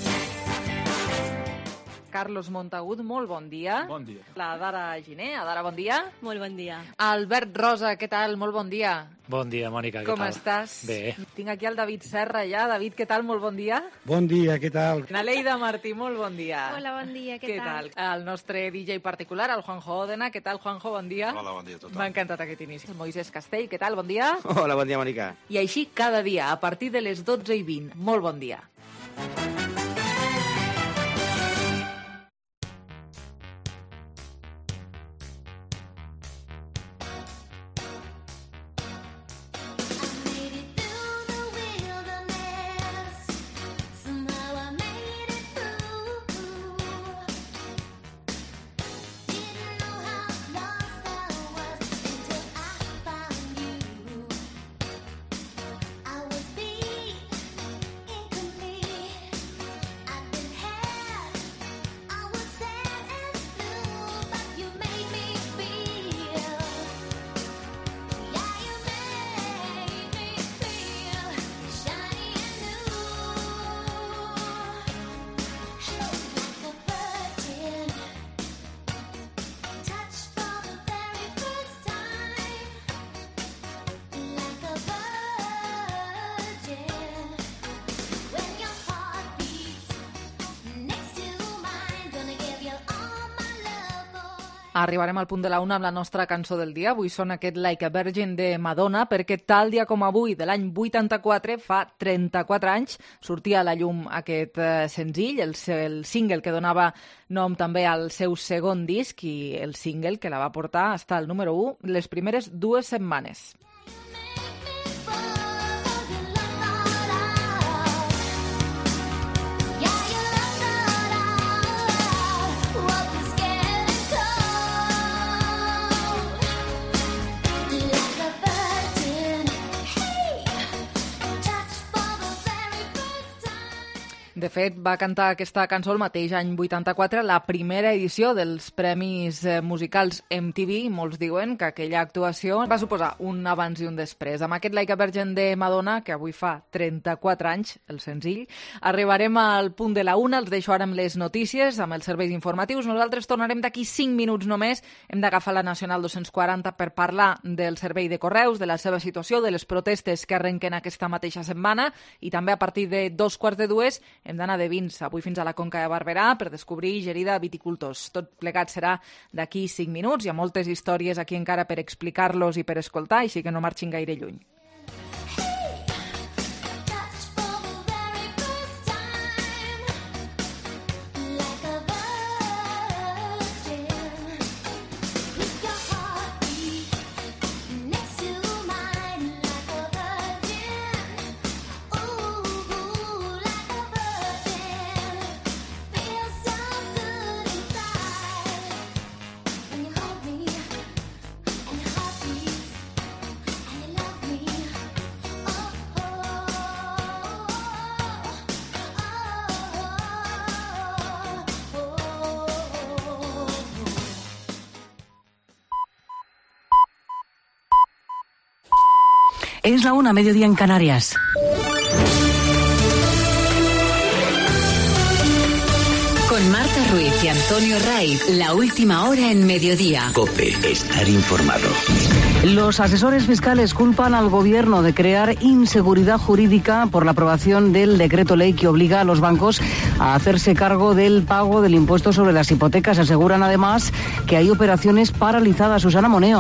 Carlos Montagut, molt bon dia. Bon dia. La Dara Giner. Dara, bon dia. Molt bon dia. Albert Rosa, què tal? Molt bon dia. Bon dia, Mònica, què Com tal? estàs? Bé. Tinc aquí el David Serra ja. David, què tal? Molt bon dia. Bon dia, què tal? Naleida Martí, molt bon dia. Hola, bon dia, què tal? El nostre DJ particular, el Juanjo Òdena. Què tal, Juanjo? Bon dia. Hola, bon dia a tothom. M'ha encantat aquest inici. El Moisés Castell, què tal? Bon dia. Hola, bon dia, Mònica. I així cada dia, a partir de les 12:20. Molt bon dia. Arribarem al punt de la una amb la nostra cançó del dia. Avui sona aquest Like a Virgin de Madonna, perquè tal dia com avui, de l'any 84, fa 34 anys, sortia a la llum aquest senzill, el single que donava nom també al seu segon disc i el single que la va portar fins al número 1 les primeres 2 setmanes. De fet, va cantar aquesta cançó el mateix any 84, la primera edició dels Premis Musicals MTV. Molts diuen que aquella actuació va suposar un abans i un després. Amb aquest Like a Virgin de Madonna, que avui fa 34 anys, el senzill, arribarem al punt de la una. Els deixo ara amb les notícies, amb els serveis informatius. Nosaltres tornarem d'aquí 5 minuts només. Hem d'agafar la Nacional 240 per parlar del servei de correus, de la seva situació, de les protestes que arrenquen aquesta mateixa setmana, i també a partir de 2:45 hem d'anar de vins avui fins a la Conca de Barberà per descobrir Gerida Viticultors. Tot plegat serà d'aquí 5 minuts. Hi ha moltes històries aquí encara per explicar-los i per escoltar, així que no marxin gaire lluny. Es la 1, mediodía en Canarias. Con Marta Ruiz y Antonio Raiz, la última hora en Mediodía. COPE, estar informado. Los asesores fiscales culpan al gobierno de crear inseguridad jurídica por la aprobación del decreto ley que obliga a los bancos a hacerse cargo del pago del impuesto sobre las hipotecas. Aseguran además que hay operaciones paralizadas. Susana Moneo.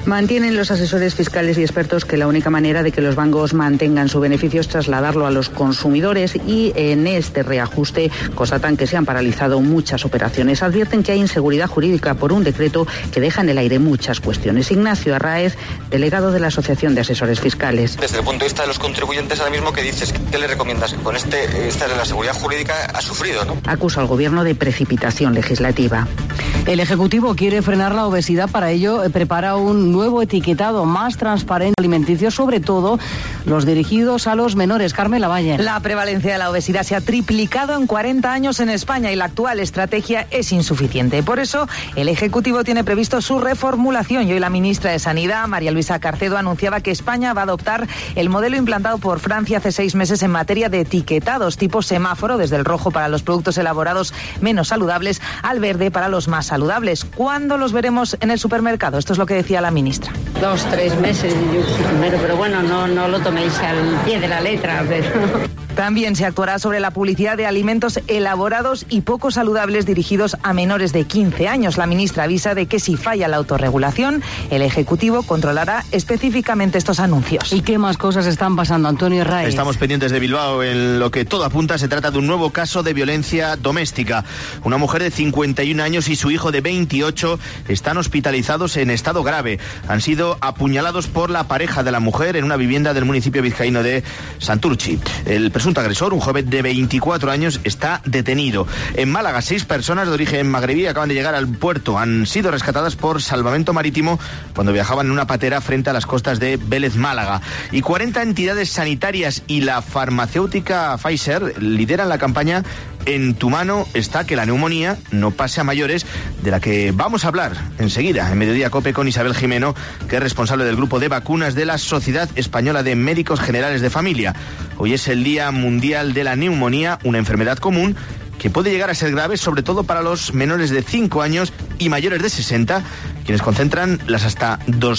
Mantienen los asesores fiscales y expertos que la única manera de que los bancos mantengan su beneficio es trasladarlo a los consumidores y en este reajuste constatan que se han paralizado muchas operaciones. Advierten que hay inseguridad jurídica por un decreto que deja en el aire muchas cuestiones. Ignacio Arraez, delegado de la Asociación de Asesores Fiscales. Desde el punto de vista de los contribuyentes, ahora mismo, ¿qué dices? ¿Qué le recomiendas? Con esta de la seguridad jurídica ha sufrido, ¿no? Acusa al gobierno de precipitación legislativa. El Ejecutivo quiere frenar la obesidad, para ello prepara un nuevo etiquetado más transparente alimenticio, sobre todo los dirigidos a los menores. Carmen Lavalle. La prevalencia de la obesidad se ha triplicado en 40 años en España y la actual estrategia es insuficiente. Por eso, el Ejecutivo tiene previsto su reformulación y hoy la ministra de Sanidad, María Luisa Carcedo, anunciaba que España va a adoptar el modelo implantado por Francia hace 6 meses en materia de etiquetados tipo semáforo, desde el rojo para los productos elaborados menos saludables al verde para los más saludables. ¿Cuándo los veremos en el supermercado? Esto es lo que decía la ministra. 2-3 meses, pero bueno, no lo toméis al pie de la letra. Pero... También se actuará sobre la publicidad de alimentos elaborados y poco saludables dirigidos a menores de 15 años. La ministra avisa de que si falla la autorregulación, el Ejecutivo controlará específicamente estos anuncios. ¿Y qué más cosas están pasando, Antonio Herráez? Estamos pendientes de Bilbao. En lo que todo apunta, se trata de un nuevo caso de violencia doméstica. Una mujer de 51 años y su hijo de 28 están hospitalizados en estado grave. Han sido apuñalados por la pareja de la mujer en una vivienda del municipio vizcaíno de Santurtzi. El presunto agresor, un joven de 24 años, está detenido. En Málaga, 6 personas de origen magrebí acaban de llegar al puerto. Han sido rescatadas por salvamento marítimo cuando viajaban en una patera frente a las costas de Vélez, Málaga. Y 40 entidades sanitarias y la farmacéutica Pfizer lideran la campaña En tu mano está que la neumonía no pase a mayores, de la que vamos a hablar enseguida en Mediodía COPE con Isabel Jimeno, que es responsable del grupo de vacunas de la Sociedad Española de Médicos Generales de Familia. Hoy es el Día Mundial de la Neumonía, una enfermedad común que puede llegar a ser grave, sobre todo para los menores de 5 años y mayores de 60, quienes concentran las hasta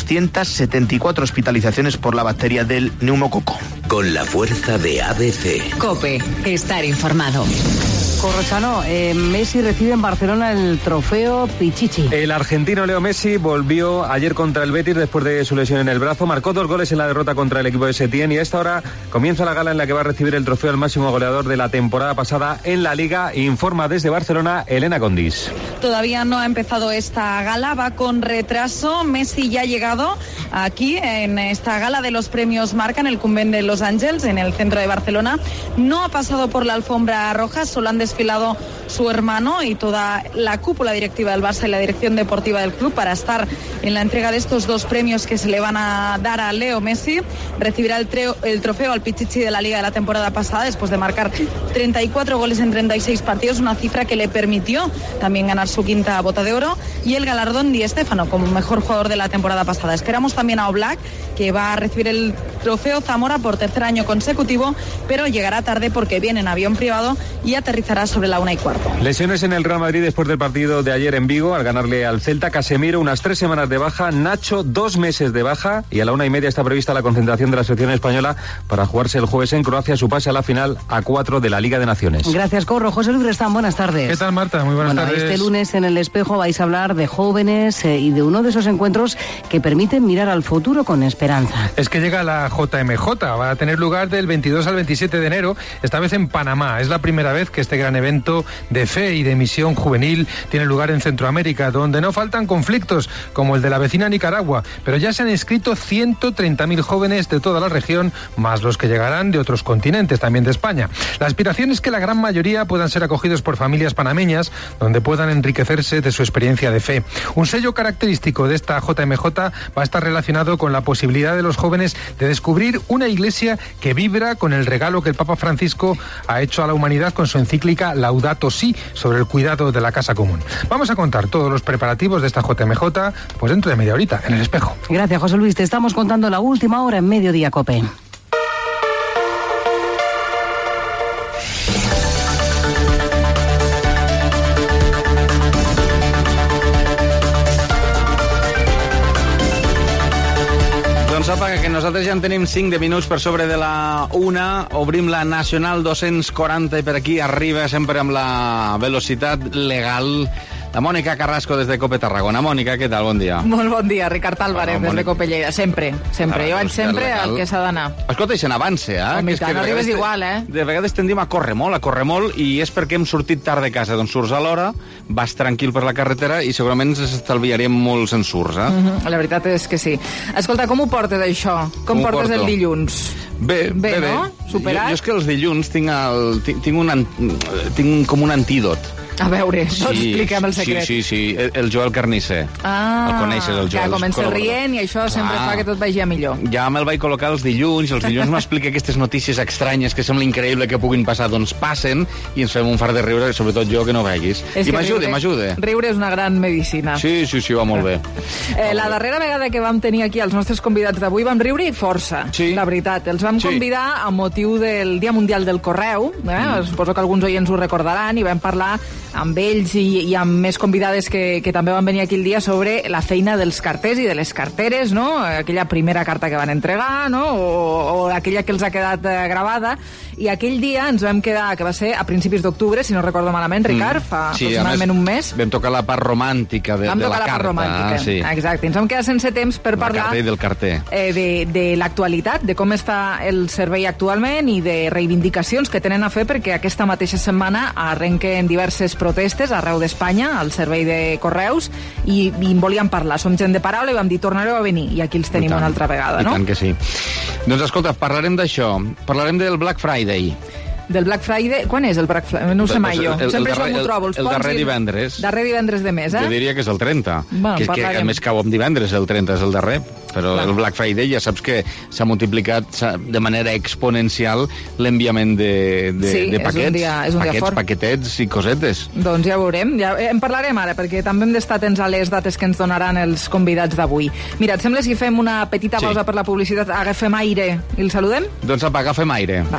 274 hospitalizaciones por la bacteria del neumococo. Con la fuerza de ABC. COPE, estar informado. Corrochano, Messi recibe en Barcelona el trofeo Pichichi. El argentino Leo Messi volvió ayer contra el Betis después de su lesión en el brazo, marcó 2 goles en la derrota contra el equipo de Setién y a esta hora comienza la gala en la que va a recibir el trofeo al máximo goleador de la temporada pasada en la Liga. Informa desde Barcelona Elena Condis. Todavía no ha empezado esta gala, va con retraso. Messi ya ha llegado aquí en esta gala de los premios Marca en el Convent de Los Ángeles, en el centro de Barcelona. No ha pasado por la alfombra roja, solo han desfilado su hermano y toda la cúpula directiva del Barça y la dirección deportiva del club para estar en la entrega de estos 2 premios que se le van a dar a Leo Messi. Recibirá el trofeo al Pichichi de la Liga de la temporada pasada después de marcar 34 goles en 36 partidos, una cifra que le permitió también ganar su 5ª Bota de Oro, y el galardón Di Stéfano como mejor jugador de la temporada pasada. Esperamos también a Oblak, que va a recibir el trofeo Zamora por 3er año consecutivo, pero llegará tarde porque viene en avión privado y aterrizará sobre la 1:15. Lesiones en el Real Madrid después del partido de ayer en Vigo al ganarle al Celta. Casemiro unas 3 semanas de baja, Nacho 2 meses de baja y a la 1:30 está prevista la concentración de la selección española para jugarse el jueves en Croacia su pase a la final A4 de la Liga de Naciones. Gracias, Corro. José Luis Brestán, buenas tardes. ¿Qué tal, Marta? Muy buenas tardes. Este lunes en El Espejo vais a hablar de jóvenes y de uno de esos encuentros que permiten mirar al futuro con esperanza. Es que llega la JMJ, va a tener lugar del 22 al 27 de enero, esta vez en Panamá. Es la primera vez que este gran evento de fe y de misión juvenil tiene lugar en Centroamérica, donde no faltan conflictos como el de la vecina Nicaragua, pero ya se han inscrito 130.000 jóvenes de toda la región, más los que llegarán de otros continentes, también de España. La aspiración es que la gran mayoría puedan ser acogidos por familias panameñas, donde puedan enriquecerse de su experiencia de fe. Un sello característico de esta JMJ va a estar relacionado con la posibilidad de los jóvenes de descubrir una iglesia que vibra con el regalo que el Papa Francisco ha hecho a la humanidad con su encíclica Laudato Si, sobre el cuidado de la casa común. Vamos a contar todos los preparativos de esta JMJ, pues dentro de media horita, en El Espejo. Gracias, José Luis. Te estamos contando la última hora en Mediodía COPE. Doncs sapa que nosaltres ja en tenim 5 de minuts per sobre de la 1. Obrim la Nacional 240 i per aquí arriba sempre amb la velocitat legal La Mònica Carrasco des de Cope Tarragona. Mònica, què tal? Bon dia. Molt bon dia, Ricard Álvarez, des de Cope Lleida. Sempre. Jo vaig sempre al que s'ha d'anar. Escolta, i se n'avance, Home, no arribes igual, De vegades tendim a córrer molt, i és perquè hem sortit tard de casa. Doncs surts a l'hora, vas tranquil per la carretera i segurament estalviaríem molts ensurts, La veritat és que sí. Escolta, com ho portes, això? Com portes el dilluns? Bé, no? Superat? Jo és que els dilluns tinc com un antídot. A veure, expliquem el secret. Sí, el Joel Carnisser. El coneixes, el Joel. Que comença rient i això sempre fa que tot vagi a millor. Ja me'l vaig col·locar els dilluns m'explica aquestes notícies estranyes que sembla increïble que puguin passar, doncs passen i ens fem un fart de riure, sobretot jo, que no veguis. I m'ajuda. Riure és una gran medicina. Sí, va molt bé. La darrera vegada que vam tenir aquí els nostres convidats d'avui vam riure força, la veritat. Els vam convidar a motiu del Dia Mundial del Correu, suposo que alguns oients ho recordaran, i vam parlar amb ells i amb més convidades que també van venir aquí el dia sobre la feina dels carters i de les carteres, no? Aquella primera carta que van entregar, no? O aquella que els ha quedat gravada. I aquell dia ens vam quedar, que va ser a principis d'octubre, si no recordo malament, Ricard, fa aproximadament un mes. Vam tocar la part romàntica de la carta. Vam tocar la part romàntica, exacte. Ens vam quedar sense temps per parlar del carter. De l'actualitat, de com està el servei actualment i de reivindicacions que tenen a fer perquè aquesta mateixa setmana arrenquen diverses protestes arreu d'Espanya al servei de correus i en volíem parlar. Som gent de paraula i vam dir tornareu a venir i aquí els tenim una altra vegada, no? I tant que sí. Doncs escolta, parlarem d'això. Parlarem del Black Friday. Del Black Friday? Quan és el Black Friday? No ho sé mai jo. Sempre jo m'ho trobo. El darrer divendres. Darrer divendres de mes, Jo diria que és el 30. Que a més cau en divendres, el 30 és el darrer. Però el Black Friday ja saps que s'ha multiplicat de manera exponencial l'enviament de paquets, paquetets i cosetes. Doncs ja ho veurem. En parlarem ara, perquè també hem d'estar atents a les dates que ens donaran els convidats d'avui. Mira, et sembla si fem una petita pausa per la publicitat, agafem aire i el saludem? Doncs apa, agafem aire. Va.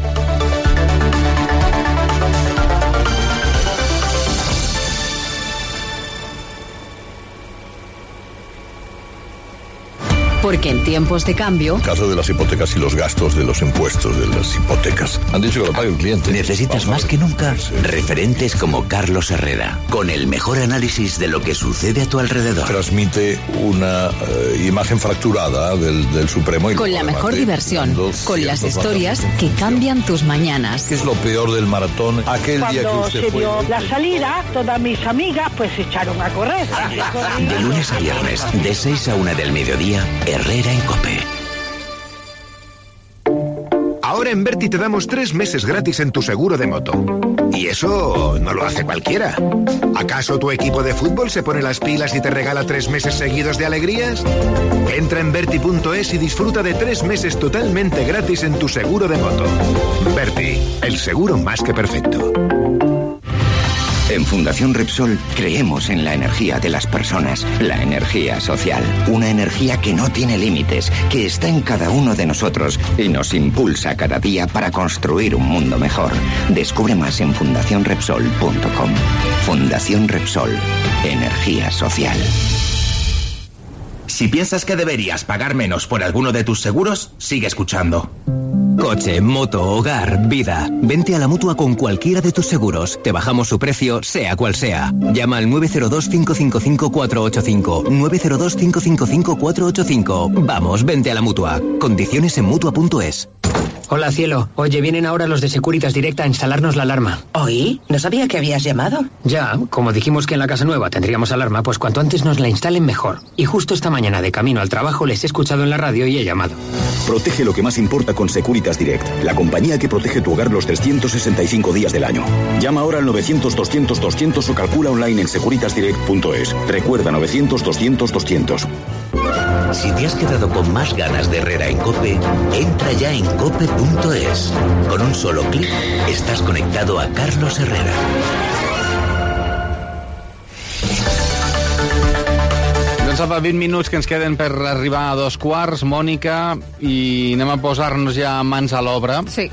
Porque en tiempos de cambio... El caso de las hipotecas y los gastos de los impuestos de las hipotecas. Han dicho que lo pague el cliente. Necesitas más que nunca referentes como Carlos Herrera, con el mejor análisis de lo que sucede a tu alrededor. Transmite una imagen fracturada del Supremo. Y con la mejor diversión, con las historias que cambian tus mañanas. ¿Qué es lo peor del maratón? Aquel día que usted fue... Cuando se dio la salida, todas mis amigas pues se echaron a correr. De lunes a viernes, de 6 a 1 del mediodía, Herrera en COPE. Ahora en Berti te damos 3 meses gratis en tu seguro de moto. Y eso no lo hace cualquiera. ¿Acaso tu equipo de fútbol se pone las pilas y te regala 3 meses seguidos de alegrías? Entra en Berti.es y disfruta de 3 meses totalmente gratis en tu seguro de moto. Berti, el seguro más que perfecto. En Fundación Repsol creemos en la energía de las personas, la energía social, una energía que no tiene límites, que está en cada uno de nosotros y nos impulsa cada día para construir un mundo mejor. Descubre más en fundacionrepsol.com. Fundación Repsol, energía social. Si piensas que deberías pagar menos por alguno de tus seguros, sigue escuchando. Coche, moto, hogar, vida. Vente a la Mutua con cualquiera de tus seguros. Te bajamos su precio, sea cual sea. Llama al 902-555-485. 902-555-485. Vamos, vente a la Mutua. Condiciones en Mutua.es. Hola, cielo. Oye, vienen ahora los de Securitas Direct a instalarnos la alarma. ¿Oí? No sabía que habías llamado. Ya, como dijimos que en la casa nueva tendríamos alarma, pues cuanto antes nos la instalen mejor. Y justo esta mañana de camino al trabajo les he escuchado en la radio y he llamado. Protege lo que más importa con Securitas Direct, la compañía que protege tu hogar los 365 días del año. Llama ahora al 900-200-200 o calcula online en securitasdirect.es. Recuerda, 900-200-200. Si te has quedado con más ganas de Herrera en COPE, entra ya en cope.es. Con un solo clic estás conectado a Carlos Herrera. Doncs apa, 20 minuts que ens queden per arribar a 2:15, Mònica, i anem a posar-nos ja mans a l'obra. Sí.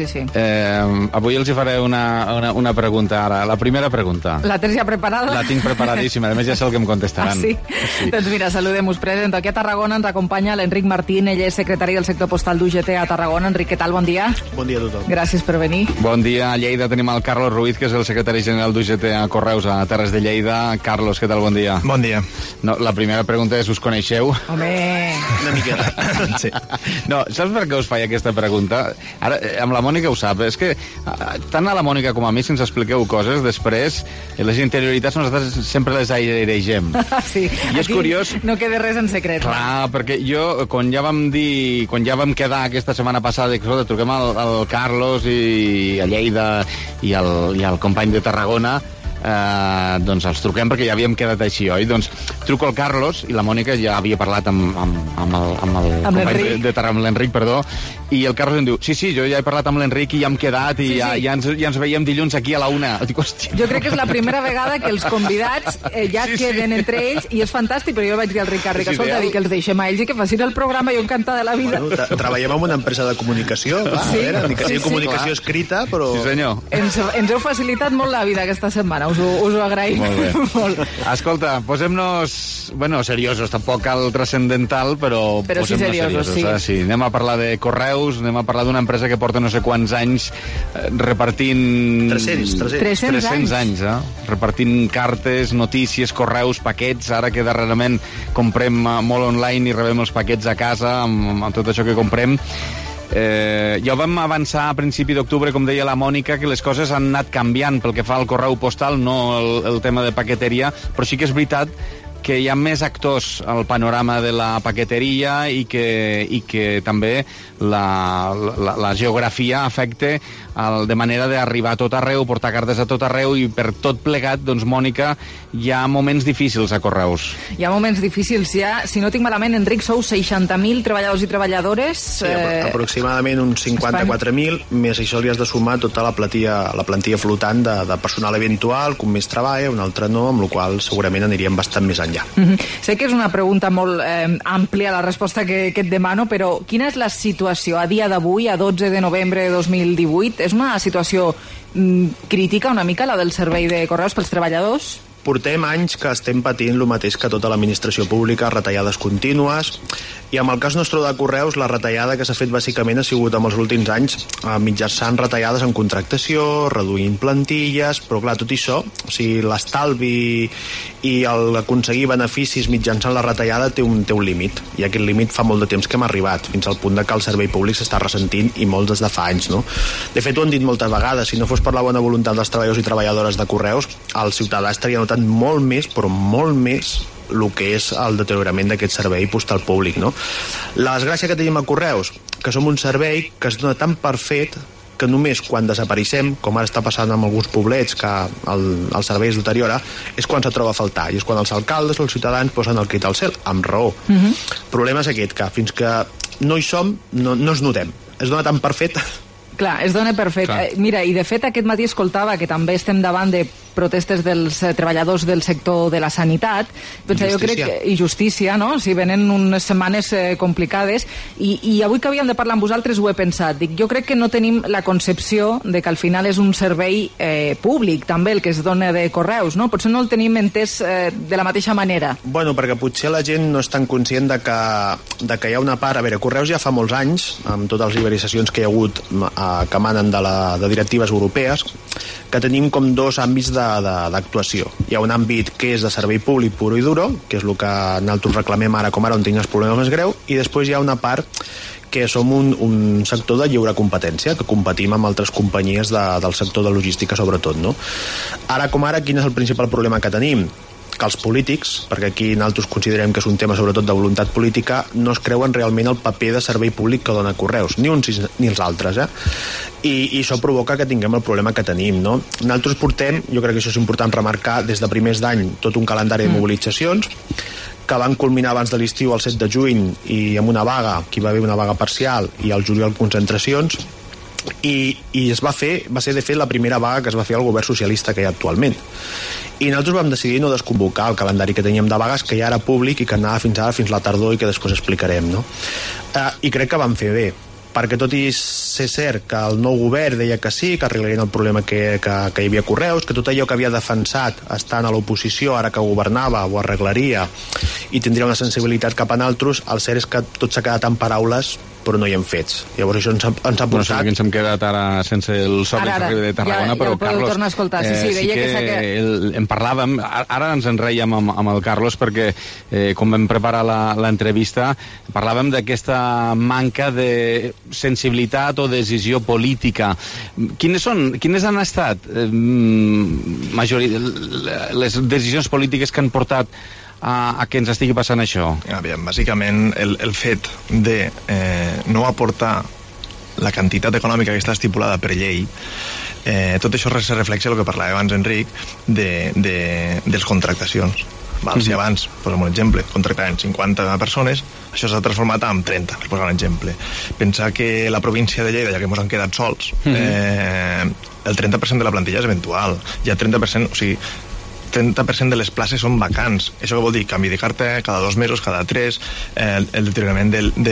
Avui els hi faré una pregunta ara. La primera pregunta. La tens ja preparada? La tinc preparadíssima, a més ja sé el que em contestaran. Sí? Doncs mira, saludem-us. Presento. Aquí a Tarragona ens acompanya l'Enric Martín, ell és secretari del sector postal d'UGT a Tarragona. Enric, què tal? Bon dia. Bon dia a tothom. Gràcies per venir. Bon dia. A Lleida tenim el Carlos Ruiz, que és el secretari general d'UGT a Correus a Terres de Lleida. Carlos, què tal? Bon dia. Bon dia. No, la primera pregunta és, us coneixeu? Home! Una miqueta. Sí. No, saps per què us faig aquesta pregunta? Ara, amb la Mònica ho sap. És que tant a la Mònica com a mi, si ens expliqueu coses, després les interioritats nosaltres sempre les airegem. Sí, i és curiós... no queda res en secret. Clar, perquè jo, quan ja vam quedar aquesta setmana passada, dic, escolta, truquem al Carlos i a Lleida i al company de Tarragona, doncs els truquem perquè ja havíem quedat així, oi? Doncs truco al Carlos i la Mònica ja havia parlat amb el company de Tarragona, amb l'Enric, perdó, i el Carlos em diu, sí, jo ja he parlat amb l'Enric i ja hem quedat i ja ens veiem dilluns aquí a la 1. Dic, hòstia. Jo crec que és la primera vegada que els convidats ja queden entre ells i és fantàstic, però jo vaig dir al Ricard, escolta, dic que els deixem a ells i que facin el programa, jo encantada de la vida. Bueno, treballem amb una empresa de comunicació, clar, a veure, ni que sigui comunicació escrita, però... Sí, senyor. Ens heu facilitat molt la vida aquesta setmana, us ho agraïm. Molt bé. Escolta, posem-nos, seriosos, tampoc cal transcendental, però posem-nos seriosos. Sí. Anem a parlar de Correus, anem a parlar d'una empresa que porta no sé quants anys repartint... 300 anys, repartint cartes, notícies, correus, paquets, ara que darrerament comprem molt online i rebem els paquets a casa amb tot això que comprem. Ja vam avançar a principi d'octubre, com deia la Mònica, que les coses han anat canviant pel que fa al correu postal, no el tema de paqueteria, però sí que és veritat que hi ha més actors al panorama de la paqueteria i que també la geografia afecta de manera d'arribar a tot arreu, portar cartes a tot arreu, i per tot plegat, doncs, Mònica, hi ha moments difícils a Correus. Hi ha moments difícils, ja. Si no tinc malament, Enric, sou 60.000 treballadors i treballadores. Sí, aproximadament uns 54.000, més això li has de sumar tota la plantilla flotant de personal eventual, com més treballa, un altre no, amb la qual segurament aniríem bastant més enllà. Sé que és una pregunta molt àmplia, la resposta que et demano, però quina és la situació a dia d'avui, a 12 de novembre de 2018? És una situació crítica una mica, la del servei de correus pels treballadors? Portem anys que estem patint el mateix que tota l'administració pública, retallades contínues, i amb el cas nostre de Correus, la retallada que s'ha fet bàsicament ha sigut amb els últims anys mitjançant retallades en contractació, reduint plantilles, però clar, tot això, o sigui, l'estalvi i aconseguir beneficis mitjançant la retallada té un límit, i aquest límit fa molt de temps que hem arribat, fins al punt de que el servei públic s'està ressentint, i molt des de fa anys, no? De fet, ho han dit moltes vegades, si no fos per la bona voluntat dels treballadors i treballadores de Correus, el ciutadà estaria notant molt més, però molt més, el que és el deteriorament d'aquest servei postal públic, no? La desgràcia que tenim a Correus, que som un servei que es dona tan per fet que només quan desapareixem, com ara està passant amb alguns poblets que el servei es deteriora, és quan se troba a faltar, i és quan els alcaldes o els ciutadans posen el crit al cel, amb raó. El problema és aquest, que fins que no hi som, no es notem. Es dona tan per fet. Clar, es dona per fet. Mira, i de fet aquest matí escoltava que també estem davant de protestes dels treballadors del sector de la sanitat. Jo crec que, i justícia, no? Si venen unes setmanes complicades, i avui que havíem de parlar amb vosaltres ho he pensat. Dic, jo crec que no tenim la concepció de que al final és un servei públic, també, el que es dona de correus, no? Potser no el tenim entès de la mateixa manera. Bueno, perquè potser la gent no és tan conscient de que hi ha una part... A veure, Correus ja fa molts anys, amb totes les liberalitzacions que hi ha hagut que emanen de directives europees, que tenim com dos àmbits d'actuació. Hi ha un àmbit que és de servei públic puro i duro, que és el que nosaltres reclamem ara com ara on tinc els problemes més greus, i després hi ha una part que som un sector de lliure competència, que competim amb altres companyies del sector de logística sobretot, no? Ara com ara, quin és el principal problema que tenim? Que els polítics, perquè aquí nosaltres considerem que és un tema sobretot de voluntat política, no es creuen realment el paper de servei públic que dona Correus, ni uns ni els altres, I això provoca que tinguem el problema que tenim, no? Nosaltres portem, jo crec que això és important remarcar, des de primers d'any tot un calendari de mobilitzacions que van culminar abans de l'estiu el 7 de juny i amb una vaga, que hi va haver una vaga parcial, i al juliol concentracions, i va ser de fet la primera vaga que es va fer al govern socialista que hi ha actualment, i nosaltres vam decidir no desconvocar el calendari que teníem de vagues, que ja era públic i que anava fins la tardor i que després explicarem, no? I crec que vam fer bé, perquè tot i ser cert que el nou govern deia que sí, que arreglarien el problema que hi havia Correus, que tot allò que havia defensat estant a l'oposició, ara que governava, ho arreglaria i tindria una sensibilitat cap a altres, el cert és que tot s'ha quedat en paraules però no hi hem fets. Llavors això ens ha portat... No sé que ens hem quedat ara sense el so de Tarragona, però Carlos... tornar a escoltar. Sí que en parlàvem, ara ens en reiem amb el Carlos perquè com vam preparar l'entrevista parlàvem d'aquesta manca de sensibilitat o decisió política. Quines han estat les decisions polítiques que han portat a que ens estigui passant això? Bàsicament el fet de no aportar la quantitat econòmica que està estipulada per llei, tot això se reflexa el que parlava abans Enric de les contractacions. Si abans, posem un exemple, contractaven 50 persones, això s'ha transformat en 30, per posar un exemple. Pensar que la província de Lleida, ja que ens han quedat sols, el 30% de la plantilla és eventual, hi ha 30%, o sigui 30% de les places són vacants. Això què vol dir? Canvi de carta cada 2 mesos, cada 3, el deteriorament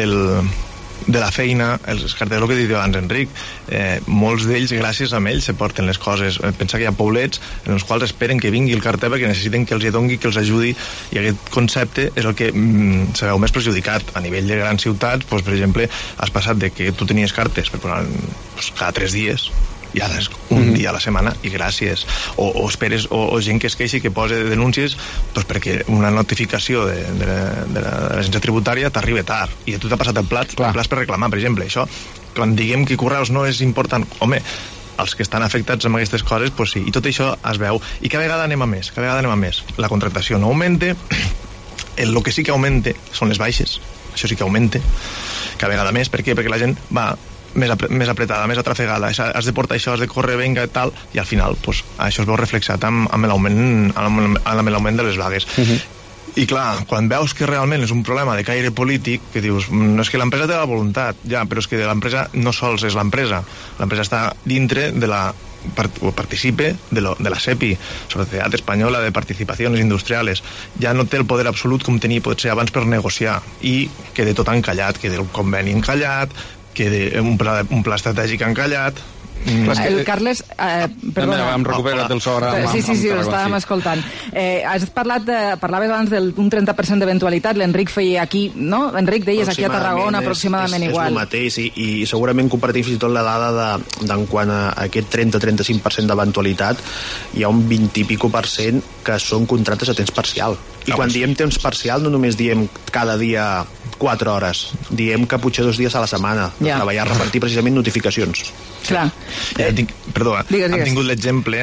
de la feina, els carters, el que diu abans Enric, molts d'ells, gràcies a ells, se porten les coses. Pensa que hi ha poblets en els quals esperen que vingui el carter perquè necessiten que els hi doni, que els ajudi, i aquest concepte és el que se veu més perjudicat. A nivell de grans ciutats, per exemple, has passat de que tu tenies cartes per posar cada 3 dies, i ara és un dia a la setmana i gràcies, o esperes, o gent que es queixi, que posa denúncies perquè una notificació de l'agència tributària t'arriba tard i a tu t'ha passat el plat per reclamar, per exemple. Això, quan diguem que Correus no és important, home, els que estan afectats amb aquestes coses, doncs sí, i tot això es veu, i cada vegada anem a més, la contractació no augmenta, el que sí que augmenta són les baixes, això sí que augmenta cada vegada més. Per què? Perquè la gent va més apretada, més atrafegada, has de portar això, has de córrer, venga, tal, i al final això es veu reflexat amb l'augment de les vagues. I clar, quan veus que realment és un problema de caire polític, que dius, no és que l'empresa té la voluntat, ja, però és que l'empresa no sols és l'empresa està dintre de o participe de la SEPI, Societat Espanyola de Participacions Industriales, ja no té el poder absolut com tenia potser abans per negociar, i queda tot encallat, queda el conveni encallat, queda un pla estratègic encallat. El Carles, perdona, hem recuperat el so ara. Sí, ho estàvem escoltant. Parlaves abans d'un 30% d'eventualitat, l'Enric feia aquí, no? Enric, deies aquí a Tarragona aproximadament igual. És el mateix, i segurament compartim fins i tot la dada d'en quant a aquest 30-35% d'eventualitat, hi ha un 20 i pico % que són contractes a temps parcial. I quan diem temps parcial no només diem cada dia 4 hores, diem que potser 2 dies a la setmana, treballar, repartir precisament notificacions. Clar. Han tingut l'exemple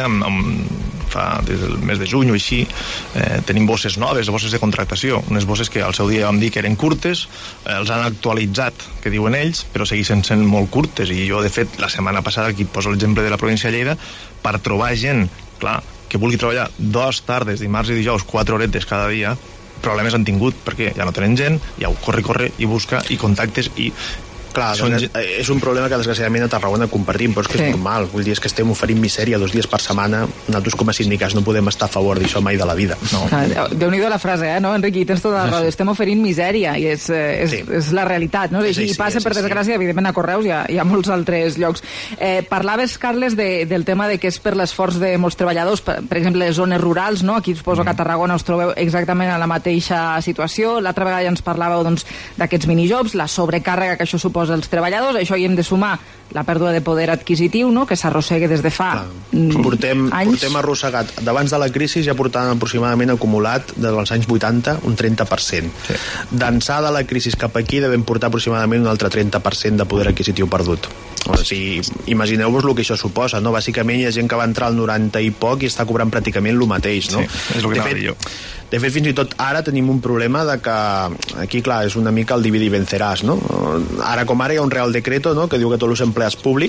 des del mes de juny o així, tenim bosses noves, bosses de contractació, unes bosses que al seu dia vam dir que eren curtes, els han actualitzat, que diuen ells, però segueixen sent molt curtes, i jo de fet la setmana passada, aquí poso l'exemple de la província de Lleida, per trobar gent, clar, que vulgui treballar 2 tardes, dimarts i dijous, 4 horetes cada dia, problemes han tingut, perquè ja no tenen gent, ja ho corre i busca, i contactes, i clar, és un problema que desgraciadament a Tarragona compartim, però és que és normal. Vull dir, és que estem oferint misèria 2 dies per setmana. Nosaltres com a sindicats no podem estar a favor d'això mai de la vida. No. Déu-n'hi-do la frase, no, Enric? Tens tota la raó. Estem oferint misèria i és la realitat, no? I passa, per desgràcia, evidentment a Correus i a molts altres llocs. Parlaves, Carles, del tema de que és per l'esforç de molts treballadors, per exemple, les zones rurals, no? Aquí suposo que a Tarragona us trobeu exactament a la mateixa situació. L'altra vegada ja ens parlàveu d'aquests minijobs, la sobrecàrrega que això suposa els treballadors, això hi hem de sumar la pèrdua de poder adquisitiu, no?, que s'arrossega des de fa anys. Portem arrossegat, d'abans de la crisi ja portàvem aproximadament acumulat dels anys 80 un 30%. D'ençà de la crisi cap aquí devem portar aproximadament un altre 30% de poder adquisitiu perdut. O sigui, imagineu-vos el que això suposa, no? Bàsicament hi ha gent que va entrar al 90 i poc i està cobrant pràcticament el mateix, no? Sí, és el que anava a dir jo. De fet, fins i tot ara tenim un problema de que aquí, clar, és una mica el divide i venceràs, no? Ara com ara hi ha un real decreto, no?, que diu que tots els empleats públics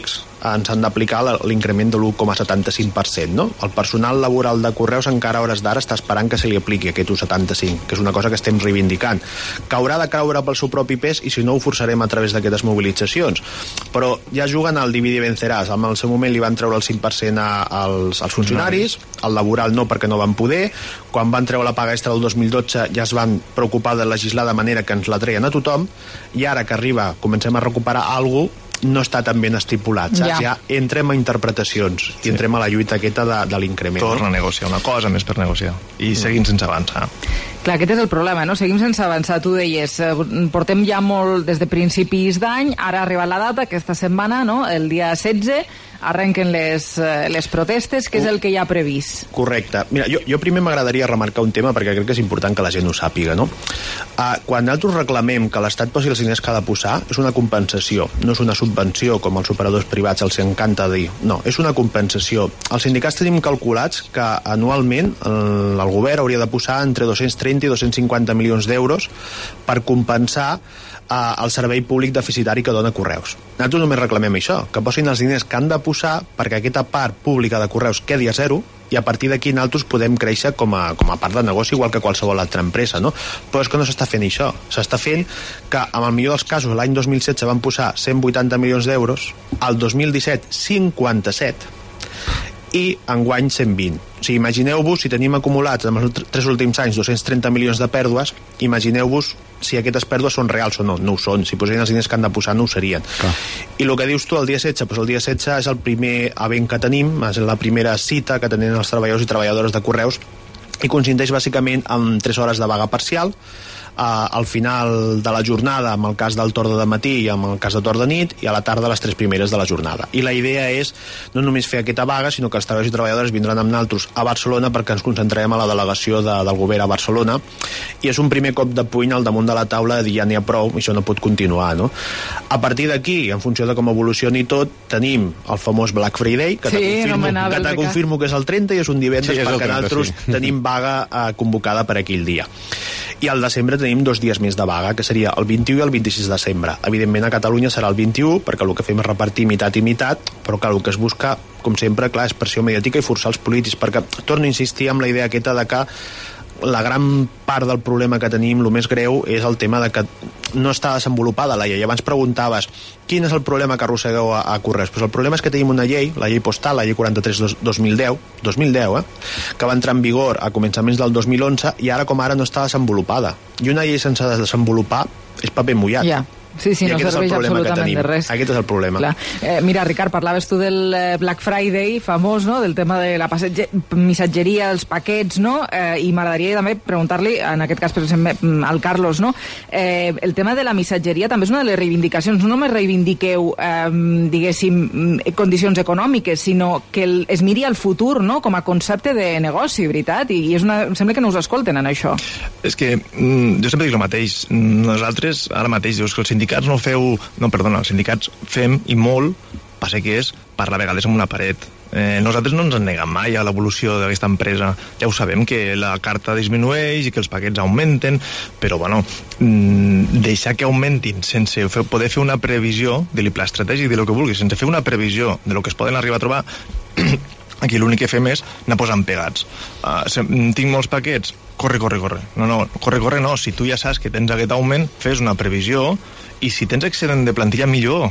ens han d'aplicar l'increment de l'1,75%, no? El personal laboral de Correus encara a hores d'ara està esperant que se li apliqui aquest 1,75, que és una cosa que estem reivindicant, que haurà de creure pel seu propi pes i si no ho forçarem a través d'aquestes mobilitzacions. Però ja juguen al dividi i venceràs. En el seu moment li van treure el 5% als funcionaris, el laboral no perquè no van poder, quan van treure la paga extra del 2012 ja es van preocupar de legislar de manera que ens la treien a tothom, i ara que arriba comencem a recuperar alguna cosa, no està tan ben estipulat, saps? Ja entrem a interpretacions i entrem a la lluita aquesta de l'increment. Torna a negociar una cosa més per negociar i seguim sense avançar. Clar, aquest és el problema, no? Seguim sense avançar. Tu deies, portem ja molt des de principis d'any, ara ha arribat la data, aquesta setmana, no? El dia 16, arrenquen les protestes, que és el que hi ha previst. Correcte. Mira, jo primer m'agradaria remarcar un tema perquè crec que és important que la gent ho sàpiga, no? Quan nosaltres reclamem que l'Estat posi els diners que ha de posar, és una compensació, no és una subvenció com els operadors privats els encanta dir. No, és una compensació. Els sindicats tenim calculats que anualment el govern hauria de posar entre 230 i 250 milions d'euros per compensar el servei públic deficitari que dona Correus. Nosaltres només reclamem això, que posin els diners que han de posar perquè aquesta part pública de Correus quedi a zero i a partir d'aquí nosaltres podem créixer com a part de negoci igual que qualsevol altra empresa, no? Però és que no s'està fent això. S'està fent que, en el millor dels casos, l'any 2016 van posar 180 milions d'euros, al 2017 57 i enguany 120. O sigui, imagineu-vos, si tenim acumulats en els 3 últims anys 230 milions de pèrdues, imagineu-vos si aquestes pèrdues són reals o no. No ho són. Si posessin els diners que han de posar no ho serien. I el que dius tu, el dia 16, doncs el dia 16 és el primer event que tenim, és la primera cita que tenen els treballadors i treballadores de Correus i consisteix bàsicament en 3 hores de vaga parcial, al final de la jornada, amb el cas del torn de matí i amb el cas de torn de nit, i a la tarda les 3 primeres de la jornada. I la idea és no només fer aquesta vaga, sinó que els treballadors i treballadores vindran amb nosaltres a Barcelona perquè ens concentrarem a la delegació del govern a Barcelona, i és un primer cop de puny al damunt de la taula de dir ja n'hi ha prou, això no pot continuar, no? A partir d'aquí, en funció de com evolucioni tot, tenim el famós Black Friday, que te confirmo que és el 30 i és un divendres perquè nosaltres tenim vaga convocada per aquell dia. I al desembre tenim 2 dies més de vaga, que seria el 21 i el 26 de desembre. Evidentment a Catalunya serà el 21, perquè el que fem és repartir mitat i mitat, però clar, el que es busca, com sempre, clar, és pressió mediàtica i forçar els polítics, perquè torno a insistir amb la idea aquesta de que la gran part del problema que tenim, el més greu, és el tema de que no està desenvolupada la llei. Abans preguntaves quin és el problema que arrossegueu a Correus. Pues el problema és que tenim una llei, la llei postal, la llei 43/2010, que va entrar en vigor a començaments del 2011 i ara com ara no està desenvolupada. I una llei sense desenvolupar és paper mullat. Ja. Sí, no serveix absolutament de res. Aquest és el problema. Mira, Ricard, parlaves tu del Black Friday famós, no? Del tema de la missatgeria, els paquets, no? I m'agradaria també preguntar-li, en aquest cas, per exemple, al Carlos, no? El tema de la missatgeria també és una de les reivindicacions. No només reivindiqueu, diguéssim, condicions econòmiques, sinó que es miri al futur, no? Com a concepte de negoci, veritat? I sembla que no us escolten en això. És que jo sempre dic el mateix. Nosaltres, ara mateix, dius que els sindicats fem i molt, passa que és parlar a vegades amb una paret. Nosaltres no ens en neguem mai a l'evolució d'aquesta empresa. Ja ho sabem que la carta disminueix i que els paquets augmenten, però bueno, deixar que augmentin sense poder fer una previsió de pla estratègic, de lo que vulguis, sense fer una previsió de lo que es poden arribar a trobar, aquí l'únic que fem és anar posant pegats. Tinc molts paquets, corre. Corre no, si tu ja saps que tens aquest augment, fes una previsió, i si tens excedent de plantilla, millor.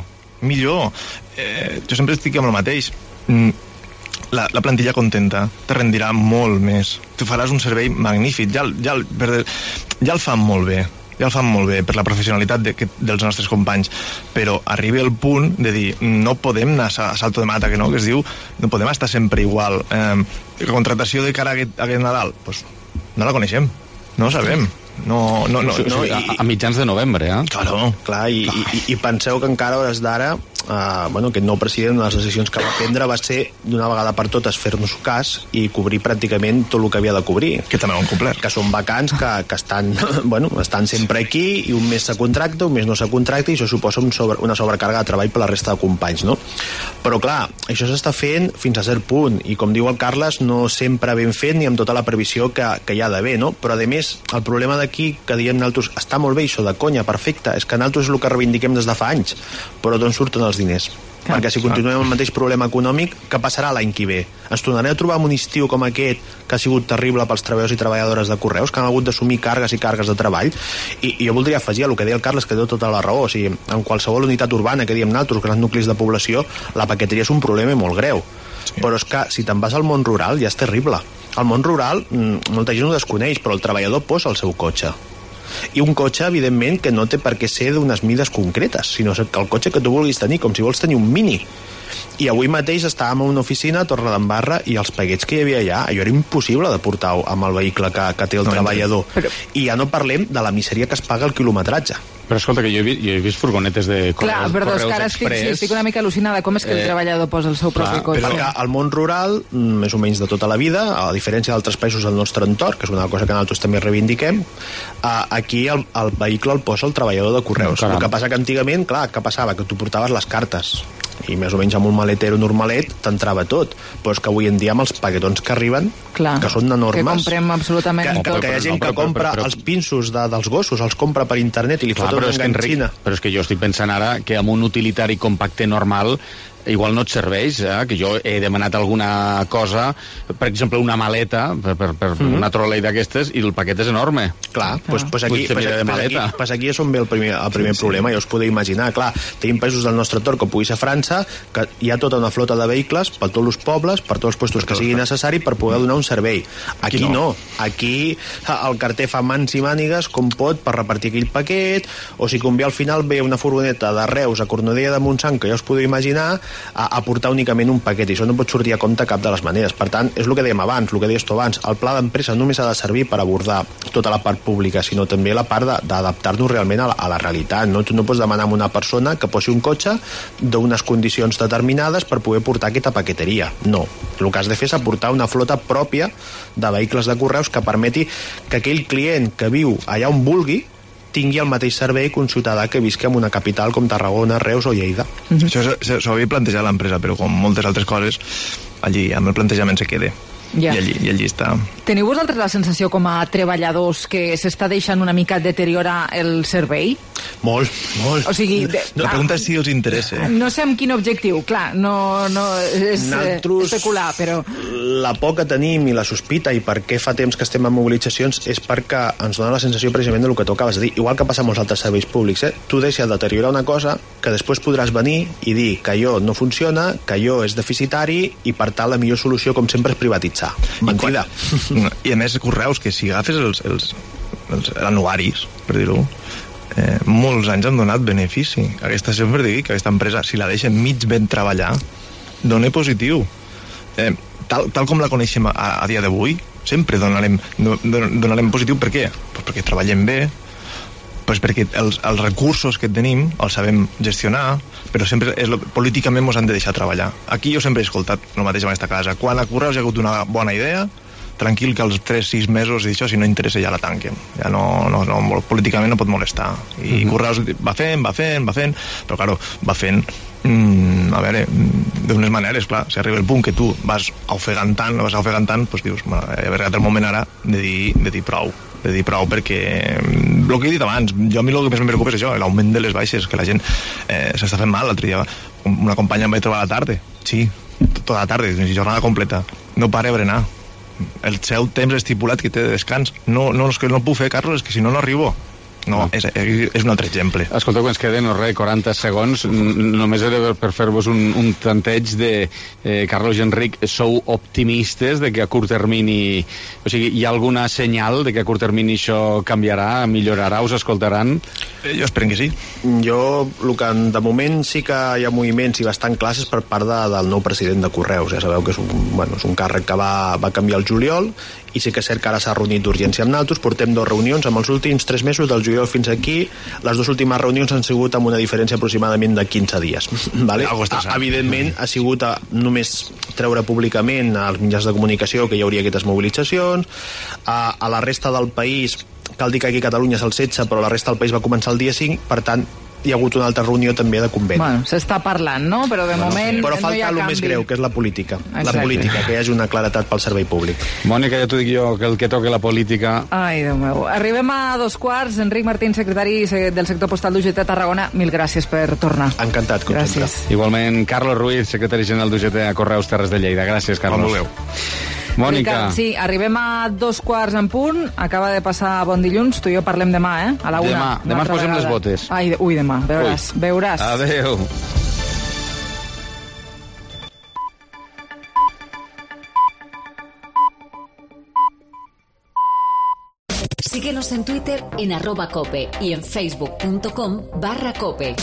Jo sempre estic amb el mateix. La plantilla contenta te rendirà molt més. Tu faràs un servei magnífic. Ja el fan molt bé. Per la professionalitat dels nostres companys, però arriba el punt de dir no podem anar a salto de mata, que es diu, no podem estar sempre igual. La contratació de cara a aquest Nadal, doncs no la coneixem, no la sabem. A mitjans de novembre, Clar, i penseu que encara a hores d'ara aquest nou president, una de les decisions que va prendre va ser d'una vegada per totes fer-nos cas i cobrir pràcticament tot el que havia de cobrir, que també ho han complert, que són vacants que estan sempre aquí, i un mes se contracta, un mes no se contracta, i això suposa una sobrecàrrega de treball per la resta de companys, no? Però clar, això s'està fent fins a cert punt, i com diu el Carles, no sempre ben fet ni amb tota la previsió que hi ha d'haver, no? Però a més, el problema d'aquí, que diem nosaltres, està molt bé això de conya, perfecte, és que nosaltres és el que reivindiquem des de fa anys, però d'on surten els diners? perquè si continuem amb el mateix problema econòmic, què passarà l'any que ve? Ens tornarem a trobar en un estiu com aquest, que ha sigut terrible pels treballadors i treballadores de Correus, que han hagut d'assumir càrregues i càrregues de treball, i jo voldria afegir el que deia el Carles, que té tota la raó. O sigui, en qualsevol unitat urbana, que diem nosaltres, grans nuclis de població, la paqueteria és un problema molt greu. Però és que si te'n vas al món rural ja és terrible. Al món rural molta gent ho desconeix, però el treballador posa el seu cotxe. I un cotxe, evidentment, que no té per què ser d'unes mides concretes, sinó que el cotxe que tu vulguis tenir, com si vols tenir un Mini. I avui mateix estàvem a una oficina a Torredembarra i els paquets que hi havia allà, allò era impossible de portar amb el vehicle que té el treballador. I ja no parlem de la misèria que es paga el quilometratge. Però escolta, que jo he vist furgonetes de Correus, clar, perdó, és que ara estic una mica al·lucinada. Com és que el treballador posa el seu propi cotxe? Perquè al món rural, més o menys de tota la vida, a diferència d'altres països del nostre entorn, que és una cosa que nosaltres també reivindiquem, aquí el vehicle el posa el treballador de Correus. El que passa que antigament, clar, què passava? Que tu portaves les cartes i més o menys amb un maletero normalet t'entrava tot, però és que avui en dia amb els paquetons que arriben, que són enormes, que comprem absolutament tot, que hi ha gent que compra els pinços dels gossos, els compra per internet i li foten una enganxina. Però és que jo estic pensant ara que amb un utilitari compacte normal igual no et serveix, que jo he demanat alguna cosa, per exemple una maleta per una trolei d'aquestes, i el paquet és enorme. Clar, pues aquí és on ve el primer problema, ja us podeu imaginar. Clar, tenim països del nostre entorn, com pugui ser França, que hi ha tota una flota de vehicles per tots els pobles, per tots els puestos que sigui necessari per poder donar un servei. Aquí no. Aquí el carter fa mans i mànigues com pot per repartir aquell paquet, o si convé al final ve una furgoneta de Reus a Cornudella de Montsant, que ja us podeu imaginar, a portar únicament un paquet, i això no pot sortir a compte cap de les maneres. Per tant, és el que dèiem abans, el que deies tu abans, el pla d'empresa només ha de servir per abordar tota la part pública, sinó també la part d'adaptar-nos realment a la realitat. No? Tu no pots demanar a una persona que posi un cotxe d'unes condicions determinades per poder portar aquesta paqueteria. No. El que has de fer és aportar una flota pròpia de vehicles de Correus que permeti que aquell client que viu allà on vulgui tingui el mateix servei que un ciutadà que visqui en una capital com Tarragona, Reus o Lleida. Això s'ho havia plantejat l'empresa, però com moltes altres coses, allí amb el plantejament se queda. Ja. I allí està. Teniu vosaltres la sensació com a treballadors que s'està deixant una mica deteriorar el servei? Molt. O sigui, la pregunta és si els interessa. No sé amb quin objectiu, clar, no és especular, però... La por que tenim i la sospita i per què fa temps que estem en mobilitzacions és perquè ens dona la sensació precisament del que tu acabes de dir. Igual que passa amb els altres serveis públics, tu deixes de deteriorar una cosa que després podràs venir i dir que allò no funciona, que allò és deficitari i per tant la millor solució com sempre és privatitzar. Mentida. I a més Correus, que si agafes els anuaris, per dir-ho, molts anys han donat benefici. Aquesta sempre dic que aquesta empresa, si la deixen mig ben treballar, dona positiu. Tal com la coneixem a dia d'avui, sempre donarem positiu. Per què? Pues perquè treballem bé, pues perquè els recursos que tenim els sabem gestionar, però sempre políticament ens han de deixar treballar. Aquí jo sempre he escoltat el mateix en aquesta casa. Quan a Correus hi ha hagut una bona idea, tranquil que als 3-6 mesos d'això, si no interessa ja la tanquen. Ja no políticament no pot molestar. I Correus va fent, però claro, va fent d'unes maneres, clar, si arriba el punt que tu vas ofegant tant, doncs dius, ha arribat el moment ara de dir prou, perquè el que he dit abans, jo a mi el que més em preocupa és això, l'augment de les baixes, que la gent s'està fent mal. L'altre dia una companya em vaig trobar a la tarda, sí, tota la tarda, jornada completa, no para de berenar, el seu temps estipulat que té de descans, no és que no puc fer, Carlos, és que si no arribo. No, és un altre exemple. Escolteu, ens queden 40 segons. Només era per fer-vos un tanteig de Carlos i Enric, sou optimistes de que a curt termini, o sigui, hi ha alguna senyal de que a curt termini això canviarà, millorarà, us escoltaran? Jo espero que sí. Jo, el que de moment sí que hi ha moviments i bastant classes per part del nou president de Correus. Ja sabeu que és un càrrec que va canviar el juliol, i sí que és cert que ara s'ha reunit d'urgència amb nosaltres. Portem 2 reunions amb els últims 3 mesos, del juliol fins aquí. Les 2 últimes reunions han sigut amb una diferència aproximadament de 15 dies. Vale? Evidentment ha sigut només treure públicament als mitjans de comunicació que hi hauria aquestes mobilitzacions. A la resta del país, cal dir que aquí a Catalunya és el 16, però la resta del país va començar el dia 5, per tant hi ha hagut una altra reunió també de conveni. Bueno, s'està parlant, no? Però de moment però no hi ha falta el canvi. més greu, que és la política. Exacte. La política, que hi hagi una claretat pel servei públic. Mònica, ja t'ho dic jo, que el que toque la política... Ai, Déu meu. Arribem a 2:15. Enric Martín, secretari del sector postal d'UGT a Tarragona, mil gràcies per tornar. Encantat, com sempre. Igualment, Carlos Ruiz, secretari general d'UGT a Correus Terres de Lleida. Gràcies, Carlos. Mònica. Sí, arribem a 2:15 en punt. Acaba de passar bon dilluns. Tu i jo parlem demà, a la 1. Demà ens posem les botes. Ai, demà. Veuràs. Adéu. Síguenos en Twitter en @cope y en facebook.com/cope.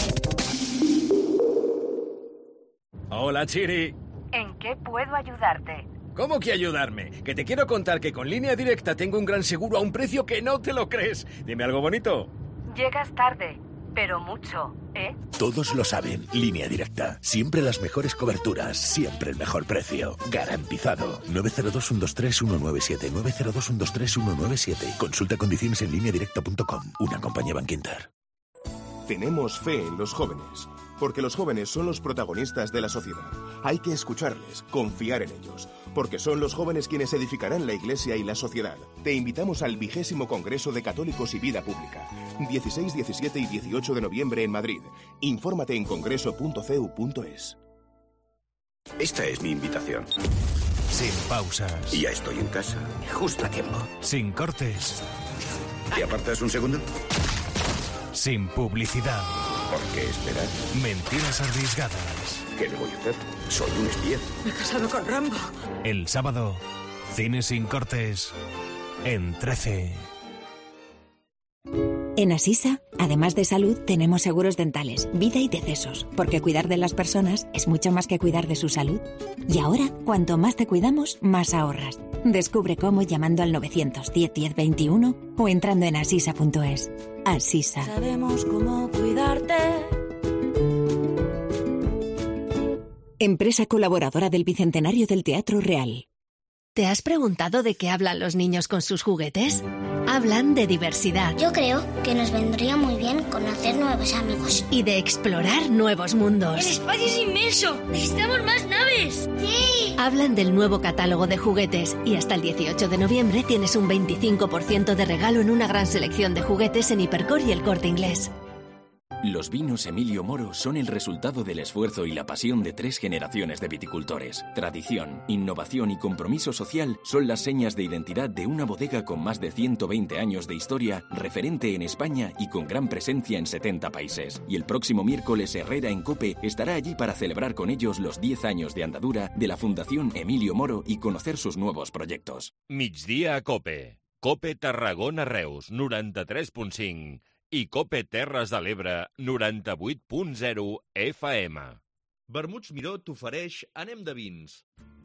Hola, Chiri. ¿En qué puedo ayudarte? ¿Cómo que ayudarme? Que te quiero contar que con Línea Directa tengo un gran seguro a un precio que no te lo crees. Dime algo bonito. Llegas tarde, pero mucho, ¿eh? Todos lo saben. Línea Directa. Siempre las mejores coberturas. Siempre el mejor precio. Garantizado. 902-123-197. 902-123-197. Consulta condiciones en lineadirecta.com. Una compañía Bankinter. Tenemos fe en los jóvenes, porque los jóvenes son los protagonistas de la sociedad. Hay que escucharles, confiar en ellos, porque son los jóvenes quienes edificarán la Iglesia y la sociedad. Te invitamos al 20º Congreso de Católicos y Vida Pública, 16, 17 y 18 de noviembre en Madrid. Infórmate en congreso.cu.es. Esta es mi invitación. Sin pausas. Y ya estoy en casa, justo a tiempo. Sin cortes. ¿Te apartas un segundo? Sin publicidad. ¿Por qué esperar? Mentiras arriesgadas. ¿Qué le voy a hacer? Soy un espía. Me he casado con Rambo. El sábado, cine sin cortes en 13. En Asisa, además de salud, tenemos seguros dentales, vida y decesos, porque cuidar de las personas es mucho más que cuidar de su salud. Y ahora, cuanto más te cuidamos, más ahorras. Descubre cómo llamando al 910 10 21 o entrando en asisa.es. Asisa. Sabemos cómo cuidarte. Empresa colaboradora del Bicentenario del Teatro Real. ¿Te has preguntado de qué hablan los niños con sus juguetes? Hablan de diversidad. Yo creo que nos vendría muy bien conocer nuevos amigos. Y de explorar nuevos mundos. ¡El espacio es inmenso! ¡Necesitamos más naves! ¡Sí! Hablan del nuevo catálogo de juguetes y hasta el 18 de noviembre tienes un 25% de regalo en una gran selección de juguetes en Hipercor y El Corte Inglés. Los vinos Emilio Moro son el resultado del esfuerzo y la pasión de 3 generaciones de viticultores. Tradición, innovación y compromiso social son las señas de identidad de una bodega con más de 120 años de historia, referente en España y con gran presencia en 70 países. Y el próximo miércoles Herrera en COPE estará allí para celebrar con ellos los 10 años de andadura de la Fundación Emilio Moro y conocer sus nuevos proyectos. Migdia a COPE. COPE Tarragona Reus, 93.5. I COPE Terres de l'Ebre, 98.0 FM. Vermuts Miró t'ofereix Anem de vins.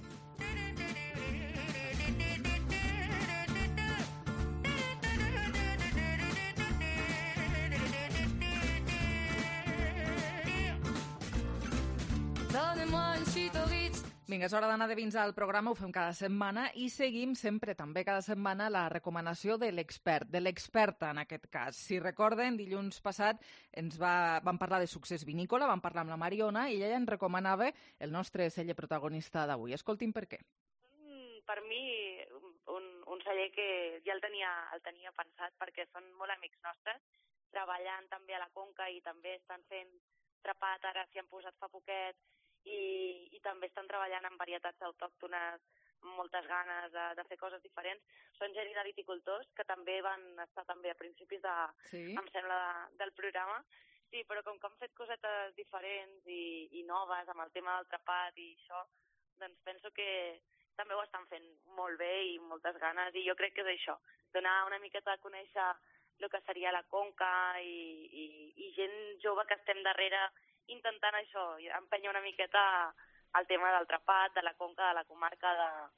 Vinga, és hora d'anar de vins al programa, ho fem cada setmana i seguim sempre, també cada setmana, la recomanació de l'expert, de l'experta en aquest cas. Si recorden, dilluns passat vam parlar de succés vinícola, vam parlar amb la Mariona i ella ens recomanava el nostre celler protagonista d'avui. Escoltin per què. Per mi, un celler que ja el tenia pensat perquè són molt amics nostres, treballant també a la Conca i també estan fent trapat, ara s'hi han posat fa poquet, i també estan treballant en varietats autòctones amb moltes ganes de fer coses diferents. Són Gènere Viticultors, que també van estar també a principis em sembla, del programa. Sí, però com que han fet cosetes diferents i noves amb el tema del trapat i això, doncs penso que també ho estan fent molt bé i amb moltes ganes, i jo crec que és això, donar una miqueta a conèixer el que seria la Conca i gent jove que estem darrere intentant això, empènyer una miqueta el tema del trapat, de la Conca, de la comarca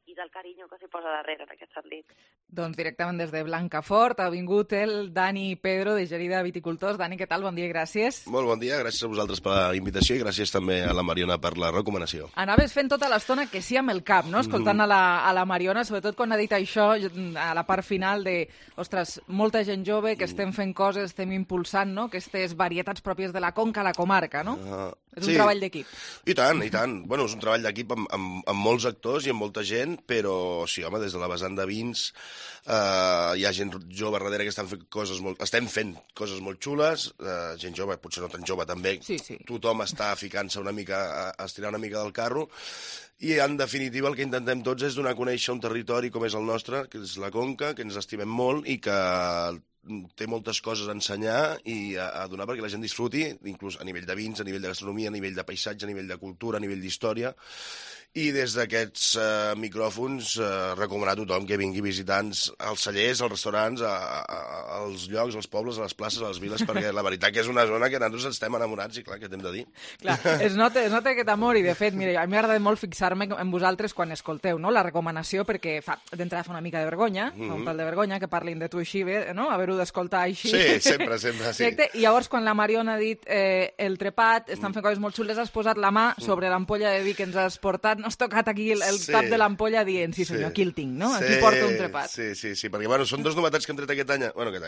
del carinyo que s'hi posa darrere, en aquest sentit. Doncs directament des de Blancafort ha vingut el Dani Pedro, de Gerida Viticultors. Dani, què tal? Bon dia i gràcies. Molt bon dia, gràcies a vosaltres per la invitació i gràcies també a la Mariona per la recomanació. Anaves fent tota l'estona que sí amb el cap, no? Escoltant a la Mariona, sobretot quan ha dit això, a la part final de, ostres, molta gent jove, que estem fent coses, estem impulsant, no?, aquestes varietats pròpies de la Conca, la comarca, no? És un treball d'equip. I tant, i tant. Bueno, és un treball d'equip amb molts actors i amb molta gent, però sí, home, des de la vessant de vins hi ha gent jove darrere que estem fent coses molt xules, gent jove, potser no tan jove també, tothom està ficant-se una mica, a estirar una mica del carro, i en definitiva el que intentem tots és donar a conèixer un territori com és el nostre, que és la Conca, que ens estimem molt i que té moltes coses a ensenyar i a donar perquè la gent disfruti, inclús a nivell de vins, a nivell de gastronomia, a nivell de paisatge, a nivell de cultura, a nivell d'història. I des d'aquests micròfons recomanar a tothom que vingui visitants als cellers, als restaurants, als llocs, als pobles, a les places, a les viles, perquè la veritat que és una zona que nosaltres estem enamorats i clar, què t'hem de dir? Clar, es nota aquest amor i de fet, mira, a mi m'agrada molt fixar-me en vosaltres quan escolteu, no?, la recomanació, perquè d'entrada fa una mica de vergonya, fa un pèl de vergonya que parlin de tu així bé, no?, haver-ho d'escoltar així. Sí, sempre, sí. I llavors quan la Mariona ha dit el trepat, estan fent coses molt xules, has posat la mà sobre l'ampolla de vi que ens has portat, no has tocat aquí el tap de l'ampolla dient, sí senyor, aquí el tinc, no? Aquí porta un trepat. Sí, perquè bueno, són 2 novetats que hem tret aquest any,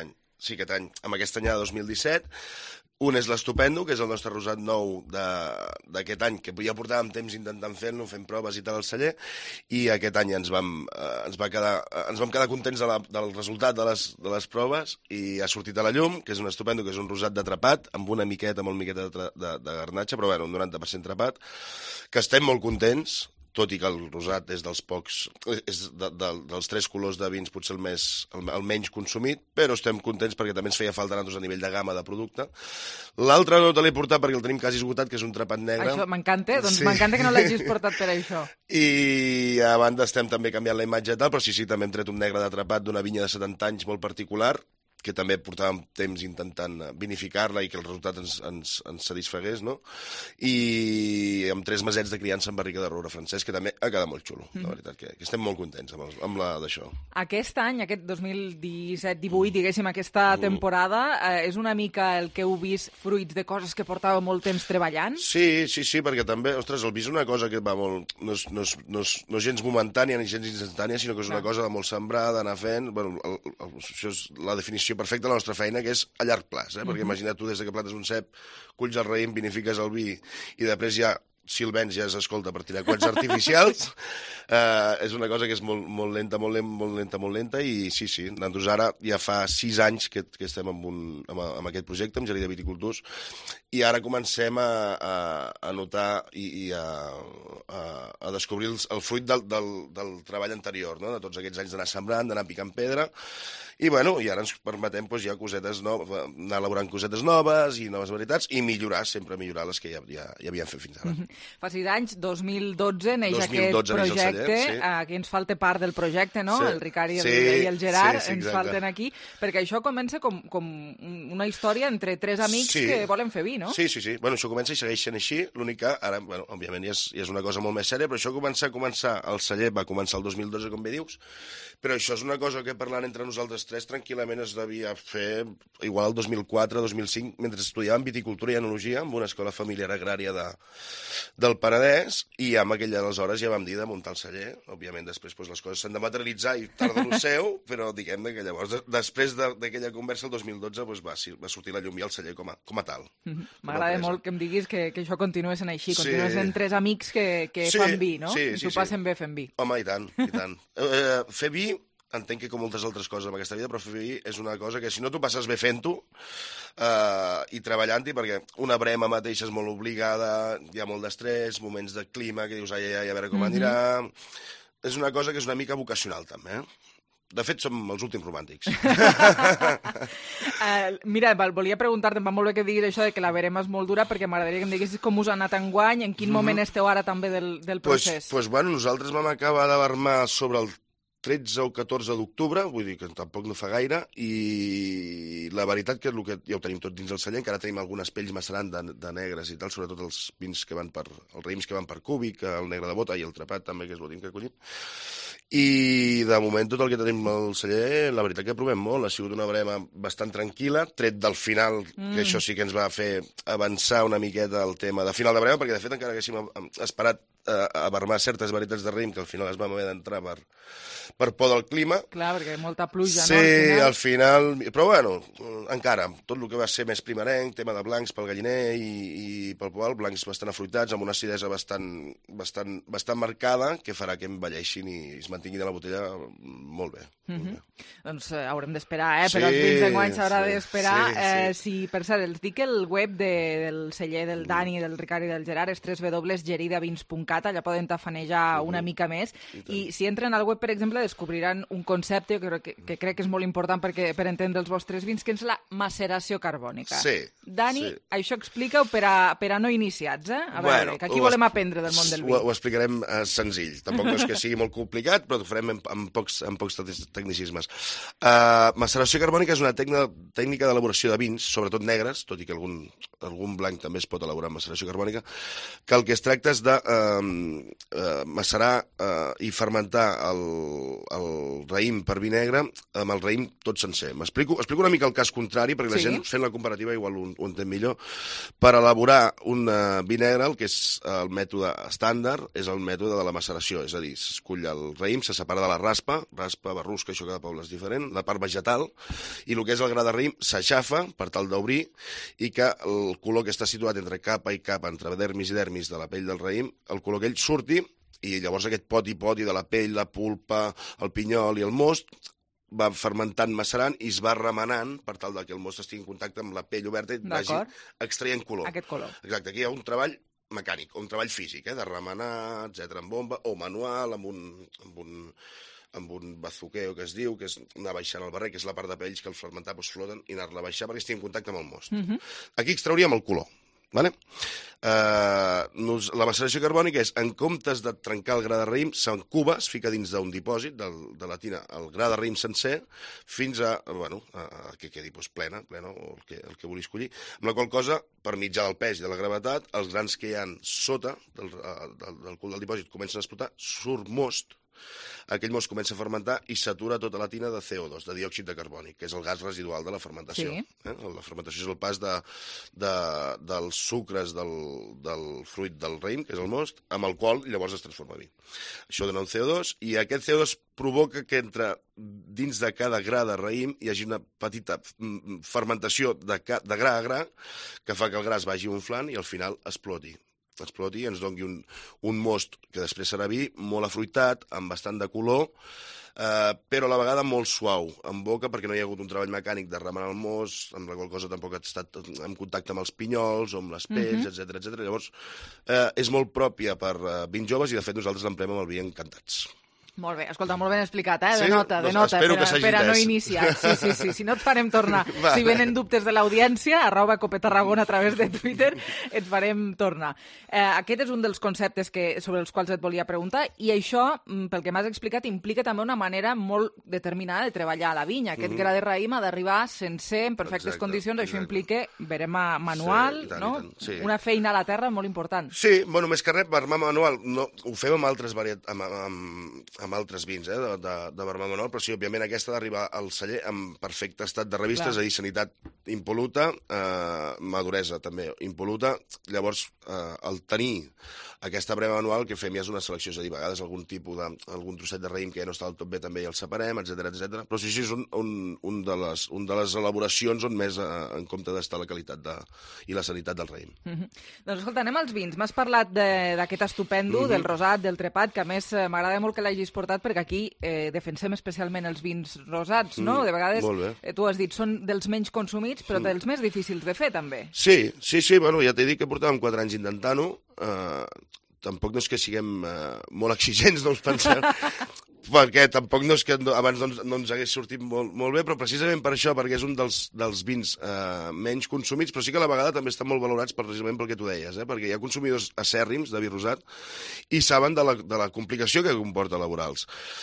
amb aquest any de 2017. Un és l'Estupendo, que és el nostre rosat nou d'aquest any, que ja portàvem temps intentant fer-lo, fent proves i tal al celler, i aquest any ens vam quedar contents del resultat de les proves i ha sortit a la llum, que és un Estupendo, que és un rosat de trepat, amb una miqueta, molt miqueta de garnatge, però bueno, un 90% trepat, que estem molt contents, tot i que el rosat és dels dels 3 colors de vins potser el menys consumit, però estem contents perquè també ens feia falta a nivell de gamma de producte. L'altre no te l'he portat perquè el tenim quasi esgotat, que és un trepat negre. Això m'encanta, doncs m'encanta que no l'hagis portat per això. I a banda estem també canviant la imatge i tal, però sí, també hem tret un negre de trepat d'una vinya de 70 anys molt particular, que també portàvem temps intentant vinificar-la i que el resultat ens satisfagués, no? I amb 3 mesets de criança en barrica de roure francès, que també ha quedat molt xulo, la veritat, que estem molt contents amb la d'això. Aquest any, aquest 2017-18, diguéssim, aquesta temporada, és una mica el que heu vist fruits de coses que portàveu molt temps treballant? Sí, perquè també, ostres, el vi és una cosa que va molt... No és gens momentània ni gens instantània, sinó que és una cosa de molt sembrar, d'anar fent... Bueno, això és la definició perfecta de la nostra feina, que és a llarg plaç, perquè imagina't tu des que plantes un cep, culls el raïm, vinifiques el vi i després ja, si el vens ja s'escolta per tirar coets artificials, és una cosa que és molt lenta i sí, nosaltres ara ja fa 6 anys que estem amb aquest projecte, amb Gerida Viticultors, i ara comencem a notar i a descobrir el fruit del treball anterior, no? De tots aquests anys d'anar sembrant, d'anar picant pedra, i ara ens permetem ja cosetes noves, anar elaborant cosetes noves i noves varietats i millorar les que ja havíem fet fins ara. Fa 6 anys, 2012, neix aquest projecte, aquí ens falta part del projecte, no? El Ricard i el Gerard ens falten aquí, perquè això comença com una història entre 3 amics que volen fer vi, no? Sí. Bueno, això comença i segueix sent així, l'únic que ara, òbviament ja és una cosa molt més sèria, però això començar el celler va començar el 2012, com bé dius, però això és una cosa que parlant entre nosaltres 3 tranquil·lament es devia fer igual el 2004-2005, mentre estudiàvem viticultura i enologia en una escola familiar agrària del Penedès, i amb aquella aleshores ja vam dir de muntar el celler. Òbviament després les coses s'han de materialitzar i tarda lo seu, però diguem que llavors, després d'aquella conversa, el 2012 va sortir la llum i el celler com a tal. M'agrada molt que em diguis que això continua sent així, continua sent 3 amics que fan vi, no? I s'ho passen bé fent vi. Home, i tant. Fer vi, entenc que com moltes altres coses en aquesta vida, però fer vi és una cosa que si no t'ho passes bé fent-ho i treballant-hi, perquè una brema mateixa és molt obligada, hi ha molt d'estrès, moments de clima, que dius, ai, a veure com anirà... És una cosa que és una mica vocacional, també, De fet, som els últims romàntics. Mira, volia preguntar-te, em va molt bé que diguis això de que la verema és molt dura, perquè m'agradaria que em diguessis com us ha anat enguany, en quin moment esteu ara també del procés. Bueno, nosaltres vam acabar de vermar sobre el 13 o 14 d'octubre, vull dir que tampoc no fa gaire, i la veritat que ja ho tenim tot dins el celler, encara tenim algunes pells macerant de negres i tal, sobretot els vins que van els raïms que van per cúbic, el negre de bota i el trepat també, que és l'últim que collim. I de moment tot el que tenim al celler, la veritat que provem molt, ha sigut una brema bastant tranquil·la, tret del final, que això sí que ens va fer avançar una miqueta el tema de final de brema, perquè de fet encara haguéssim esperat a barmar certes varietats de raïm que al final es vam haver d'entrar per por del clima. Clar, perquè molta pluja, no? Sí, al final... Però bueno, encara, tot el que va ser més primerenc, tema de blancs pel galliner i pel poal, blancs bastant afruitats, amb una acidesa bastant marcada, que farà que envelleixin i es mantinguin a la botella molt bé. Doncs haurem d'esperar, però els vins d'enguany s'haurà d'esperar. Si, per cert, els dic el web del celler del Dani, del Ricard i del Gerard és www.geridavins.cat, allà poden tafanejar una mica més, i si entren al web, per exemple, descobriran un concepte que crec que és molt important per entendre els vostres vins, que és la maceració carbònica. Dani, això explica-ho per a no iniciats, A veure, que aquí volem aprendre del món del vi. Ho explicarem senzill, tampoc no és que sigui molt complicat, però ho farem amb pocs tecnicismes. Maceració carbònica és una tècnica d'elaboració de vins, sobretot negres, tot i que algun blanc també es pot elaborar amb maceració carbònica, que el que es tracta és de macerar i fermentar el raïm per vi negre amb el raïm tot sencer. Explico una mica el cas contrari, perquè la gent fent la comparativa igual ho entén millor. Per elaborar un vi negre, el que és el mètode estàndard, és el mètode de la maceració, és a dir, s'escull el raïm, se separa de la raspa, barrusca, això cada poble és diferent, la part vegetal, i el que és el gra de raïm s'aixafa per tal d'obrir i que el color que està situat entre capa i capa, entre dermis i dermis de la pell del raïm, el color aquell surti, i llavors aquest poti-poti de la pell, la pulpa, el pinyol i el most va fermentant, macerant i es va remenant per tal que el most estigui en contacte amb la pell oberta i vagi extraient color. Aquest color. Exacte, aquí hi ha un treball mecànic, un treball físic, de remenar, etc amb bomba, o manual, amb un bazuqueo, que es diu, que és anar baixant el barret, que és la part de pells que al fermentar floten, i anar-la a baixar perquè estigui en contacte amb el most. Aquí extrauríem el color. La maceració carbònica és, en comptes de trencar el gra de raïm, s'encuba, es fica dins d'un dipòsit de la tina el gra de raïm sencer fins a que quedi plena, o el que vulgui escollir, amb la qual cosa, per mitjà del pes i de la gravetat, els grans que hi ha sota del cul del dipòsit comencen a explotar, surt most, aquell most comença a fermentar i s'atura tota la tina de CO2, de diòxid de carbònic, que és el gas residual de la fermentació. La fermentació és el pas dels sucres del fruit del raïm, que és el most, amb el qual llavors es transforma en vi. Això dona un CO2 i aquest CO2 provoca que dins de cada gra de raïm hi hagi una petita fermentació de gra a gra que fa que el gra es vagi inflant i al final exploti i ens doni un most que després serà vi, molt afruitat, amb bastant de color, però a la vegada molt suau en boca, perquè no hi ha hagut un treball mecànic de remenar el most, amb la qual cosa tampoc ha estat en contacte amb els pinyols o amb les pells, etc. Llavors, és molt pròpia per vins joves i, de fet, nosaltres l'emplem amb el vi encantats. Molt bé, escolta, molt ben explicat, de nota, per a no iniciar. Sí, si no et farem tornar. Si venen dubtes de l'audiència, @copetarragona a través de Twitter, et farem tornar. Aquest és un dels conceptes sobre els quals et volia preguntar, i això, pel que m'has explicat, implica també una manera molt determinada de treballar a la vinya. Aquest gra de raïm ha d'arribar sencer, en perfectes condicions, això implica verema manual, una feina a la terra molt important. Sí, més que res, verema manual, ho fem amb altres amb altres vins de vermut manual, però sí, òbviament aquesta ha d'arribar al celler en perfecte estat de revista, és a dir, sanitat impol·luta, maduresa també impol·luta. Llavors, el tenir aquesta brema manual, el que fem ja és una selecció, és a dir, a vegades algun trosset de raïm que ja no està del tot bé també ja el separem, etc. Però sí, és un de les elaboracions on més en compte d'estar la qualitat i la sanitat del raïm. Doncs escolta, anem als vins. M'has parlat d'aquest estupendo, del rosat, del trepat, que a més m'agrada molt que l'hagis portat perquè aquí defensem especialment els vins rosats, no? De vegades, tu has dit, són dels menys consumits, però dels més difícils de fer, també. Sí, ja t'he dit que portàvem 4 anys intentant-ho. Tampoc no és que siguem molt exigents, no us penseu. perquè tampoc no és que abans no ens hagués sortit molt bé, però precisament per això, perquè és un dels vins menys consumits, però sí que a la vegada també estan molt valorats precisament pel que tu deies, perquè hi ha consumidors acèrrims de vi rosat i saben de la complicació que comporta laborals.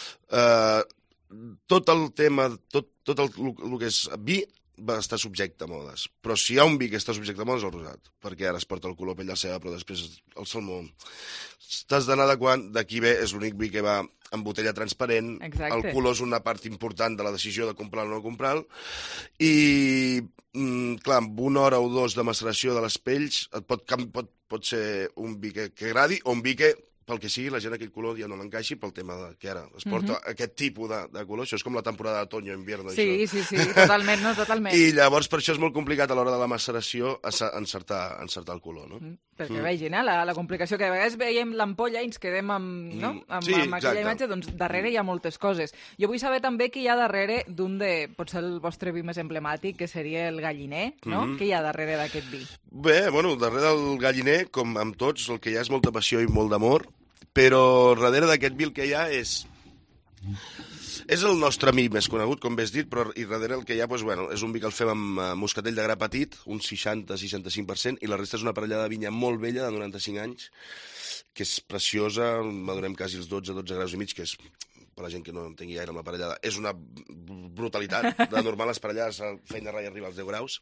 Tot el tema, tot el que és vi, va estar subjecte a modes. Però si hi ha un vi que està subjecte a modes és el rosat, perquè ara es porta el color pell de ceba, però després el salmó. T'has d'anar adequant, d'aquí ve, és l'únic vi que va en botella transparent. Exacte. El color és una part important de la decisió de comprar o no comprar-lo, i clar, amb 1 hora o 2 de maceració de les pells pot ser un vi que agradi o un vi que pel que sigui, la gent aquell color ja no l'encaixi pel tema que ara es porta aquest tipus de color. Això és com la temporada d'otoño-invierno. Sí, totalment, no? Totalment. I llavors per això és molt complicat a l'hora de la maceració encertar el color, no? Perquè vegin, la complicació, que a vegades veiem l'ampolla i ens quedem amb aquella imatge, doncs darrere hi ha moltes coses. Jo vull saber també què hi ha darrere d'un potser el vostre vi més emblemàtic, que seria el galliner, no? Què hi ha darrere d'aquest vi? Bé, bueno, darrere del galliner, com amb tots, el que hi ha és molta passió i molt d'amor, però darrere d'aquest vi el que hi ha és el nostre vi més conegut, com bé has dit, però i darrere el que hi ha és un vi que el fem amb moscatell de gra petit, un 60-65%, i la resta és una parellada de vinya molt vella, de 95 anys, que és preciosa, madurem quasi els 12 graus i mig, que és, per la gent que no entengui gaire amb la parellada, és una brutalitat. De normal les parellades feina de ratlla arriba als 10 graus.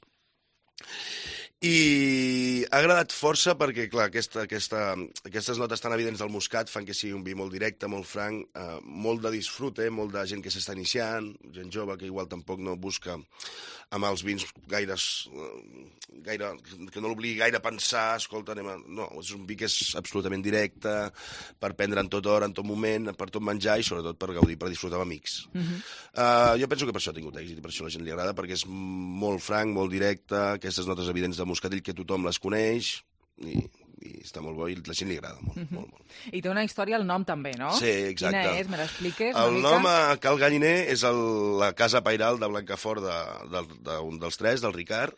I ha agradat força perquè, clar, aquestes notes tan evidents del moscat fan que sigui un vi molt directe, molt franc, molt de disfrute, molt de gent que s'està iniciant, gent jove que igual tampoc no busca amb els vins gaire que no l'obligui gaire a pensar, escolta, no, és un vi que és absolutament directe, per prendre en tota hora, en tot moment, per tot menjar i sobretot per gaudir, per disfrutar amb amics. Jo penso que per això ha tingut èxit i per això a la gent li agrada, perquè és molt franc, molt directe, aquestes notes evidents de moscatell que tothom les coneix i està molt bo i la gent li agrada molt. I té una història al nom també, no? Sí, exacte. Quina és? Me l'expliques? El nom a Cal Galliner és la casa pairal de Blancafort d'un dels tres, del Ricard,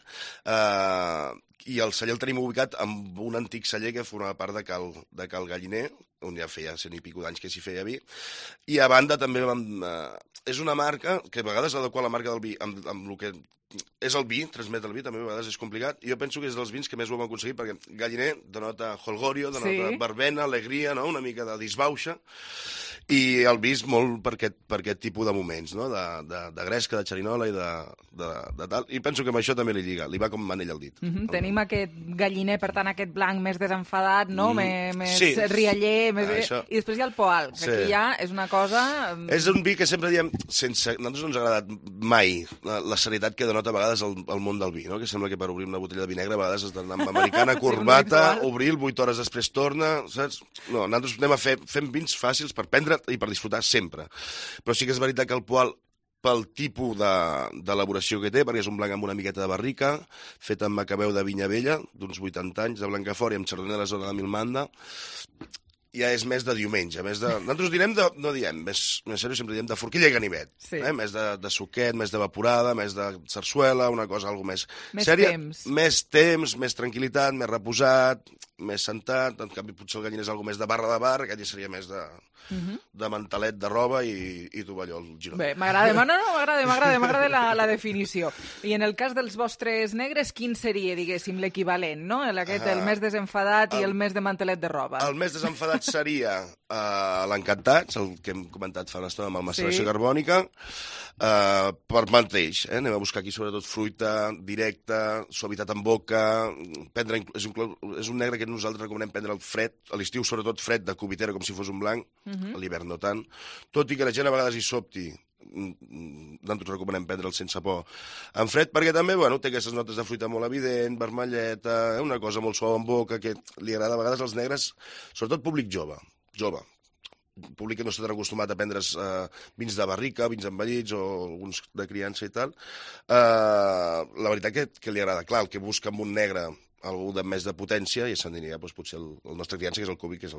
i el celler el tenim ubicat amb un antic celler que formava part de Cal Galliner, on ja feia 100 i pico d'anys que s'hi feia vi, i a banda també és una marca que a vegades adequar la marca del vi amb el que és el vi, transmet el vi, també a vegades és complicat, i jo penso que és dels vins que més ho hem aconseguit, perquè Galliner denota holgorio, denota verbena, alegria, no? Una mica de disbauxa, i el vi és molt per aquest tipus de moments, no? De gresca, de xerinola i de tal, i penso que amb això també li lliga, li va com manell al dit. Tenim aquest galliner, per tant, aquest blanc més desenfadat, no? Més rialler, i després hi ha el poal, que aquí ja és una cosa... És un vi que sempre diem, nosaltres no ens ha agradat mai la serietat que denota a vegades el món del vi, no? Que sembla que per obrir una botella de vi negre a vegades has d'anar amb americana, corbata, obrir-lo, 8 hores després torna, saps? No, nosaltres anem fem vins fàcils per prendre i per disfrutar sempre. Però sí que és veritat que el poal, pel tipus d'elaboració que té, perquè és un blanc amb una miqueta de barrica, fet amb macabeu de vinya vella, d'uns 80 anys, de Blancafort i amb chardonnay de la zona de Milmanda, ja és més de diumenge, nosaltres direm, no diem, més seriós sempre diem de forquilla i ganivet, més de suquet, més d'evaporada, més de sarsuela, una cosa algo més sèria, més temps, més tranquil·litat, més reposat, més sentat, en canvi potser el galliner és algo més de barra de bar, aquest ja seria més de mantelet de roba i tovalló al giró. Bé, m'agrada la definició. I en el cas dels vostres negres, quin seria, diguéssim, l'equivalent, no? El més desenfadat i el més de mantelet de roba. El més desenfadat seria l'Encantats, el que hem comentat fa una estona amb el maceració carbònica, per mateix, anem a buscar aquí sobretot fruita directa, suavitat en boca, és un negre que nosaltres recomanem prendre el fred, a l'estiu sobretot fred de cubitera com si fos un blanc, a l'hivern no tant, tot i que la gent a vegades hi sobti, nosaltres recomanem prendre'l sense por en fred, perquè també té aquestes notes de fruita molt evident, vermelleta, una cosa molt suau en boca, que li agrada a vegades als negres, sobretot públic jove, públic que no està tan acostumat a prendre's vins de barrica, vins envellits o alguns de criança i tal, la veritat que li agrada. Clar, el que busca amb un negre algú de més de potència, i se'n diria potser el nostre criança, que és el cúbic, que és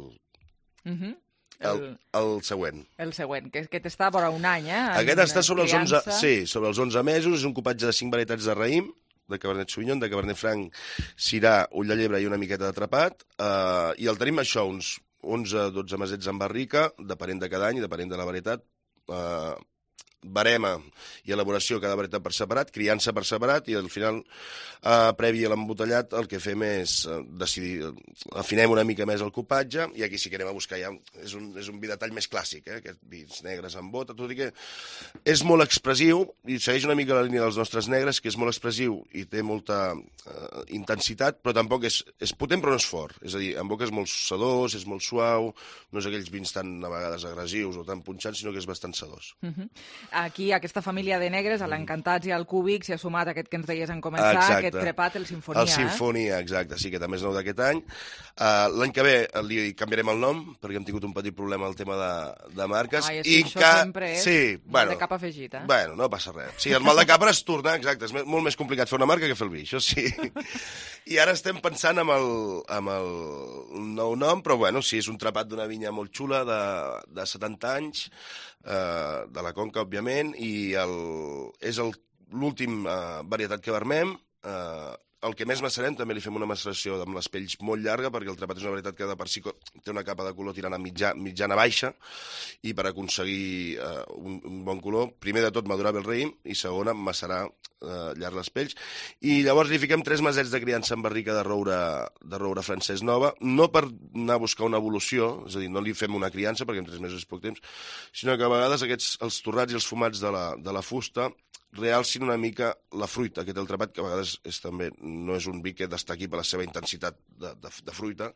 el següent. El següent, que aquest està per un any, Aquest està sobre els 11 mesos, és un cupatge de 5 varietats de raïm, de Cabernet Sauvignon, de Cabernet Franc, Syrah, ull de llebre i una miqueta de trapat, i el tenim això, uns 11-12 mesets en barrica, depenent de cada any i depenent de la varietat, barema i elaboració cada varietat per separat, criança per separat, i al final, previ a l'embotellat, el que fem és decidir, afinem una mica més el cupatge, i aquí sí que anem a buscar ja, és un vi de tall més clàssic, aquests vins negres amb bota, tot i que és molt expressiu, i segueix una mica la línia dels nostres negres, que és molt expressiu i té molta intensitat, però tampoc és potent però no és fort, és a dir, en boca és molt sedós, és molt suau, no és aquells vins tan a vegades agressius o tan punxants, sinó que és bastant sedós. Aquí, aquesta família de negres, a l'Encantats i al Cúbic, s'hi ha sumat aquest que ens deies en començar, aquest trepat, el Sinfonia. El Sinfonia, exacte, sí, que també és nou d'aquest any. L'any que ve li canviarem el nom, perquè hem tingut un petit problema al tema de marques. Ai, és que això sempre és mal de cap afegit, eh? Bueno, no passa res. Sí, el mal de cap és tornar, exacte, és molt més complicat fer una marca que fer el vi, això sí. I ara estem pensant amb el nou nom, però bueno, sí, és un trepat d'una vinya molt xula de 70 anys, de la Conca, òbviament, i és l'últim varietat que vermem. El que més macerem, també li fem una maceració amb les pells molt llarga, perquè el trepat és una varietat que de per si té una capa de color tirant a mitjana-baixa, i per aconseguir un bon color, primer de tot madurar bé el raïm, i segona, macerar llarg les pells. I llavors li fiquem 3 mesets de criança en barrica de roure francès nova, no per anar a buscar una evolució, és a dir, no li fem una criança, perquè en 3 mesos és poc temps, sinó que a vegades els torrats i els fumats de la fusta realcin una mica la fruita, aquest el trepat, que a vegades també no és un vi que destaqui per la seva intensitat de fruita,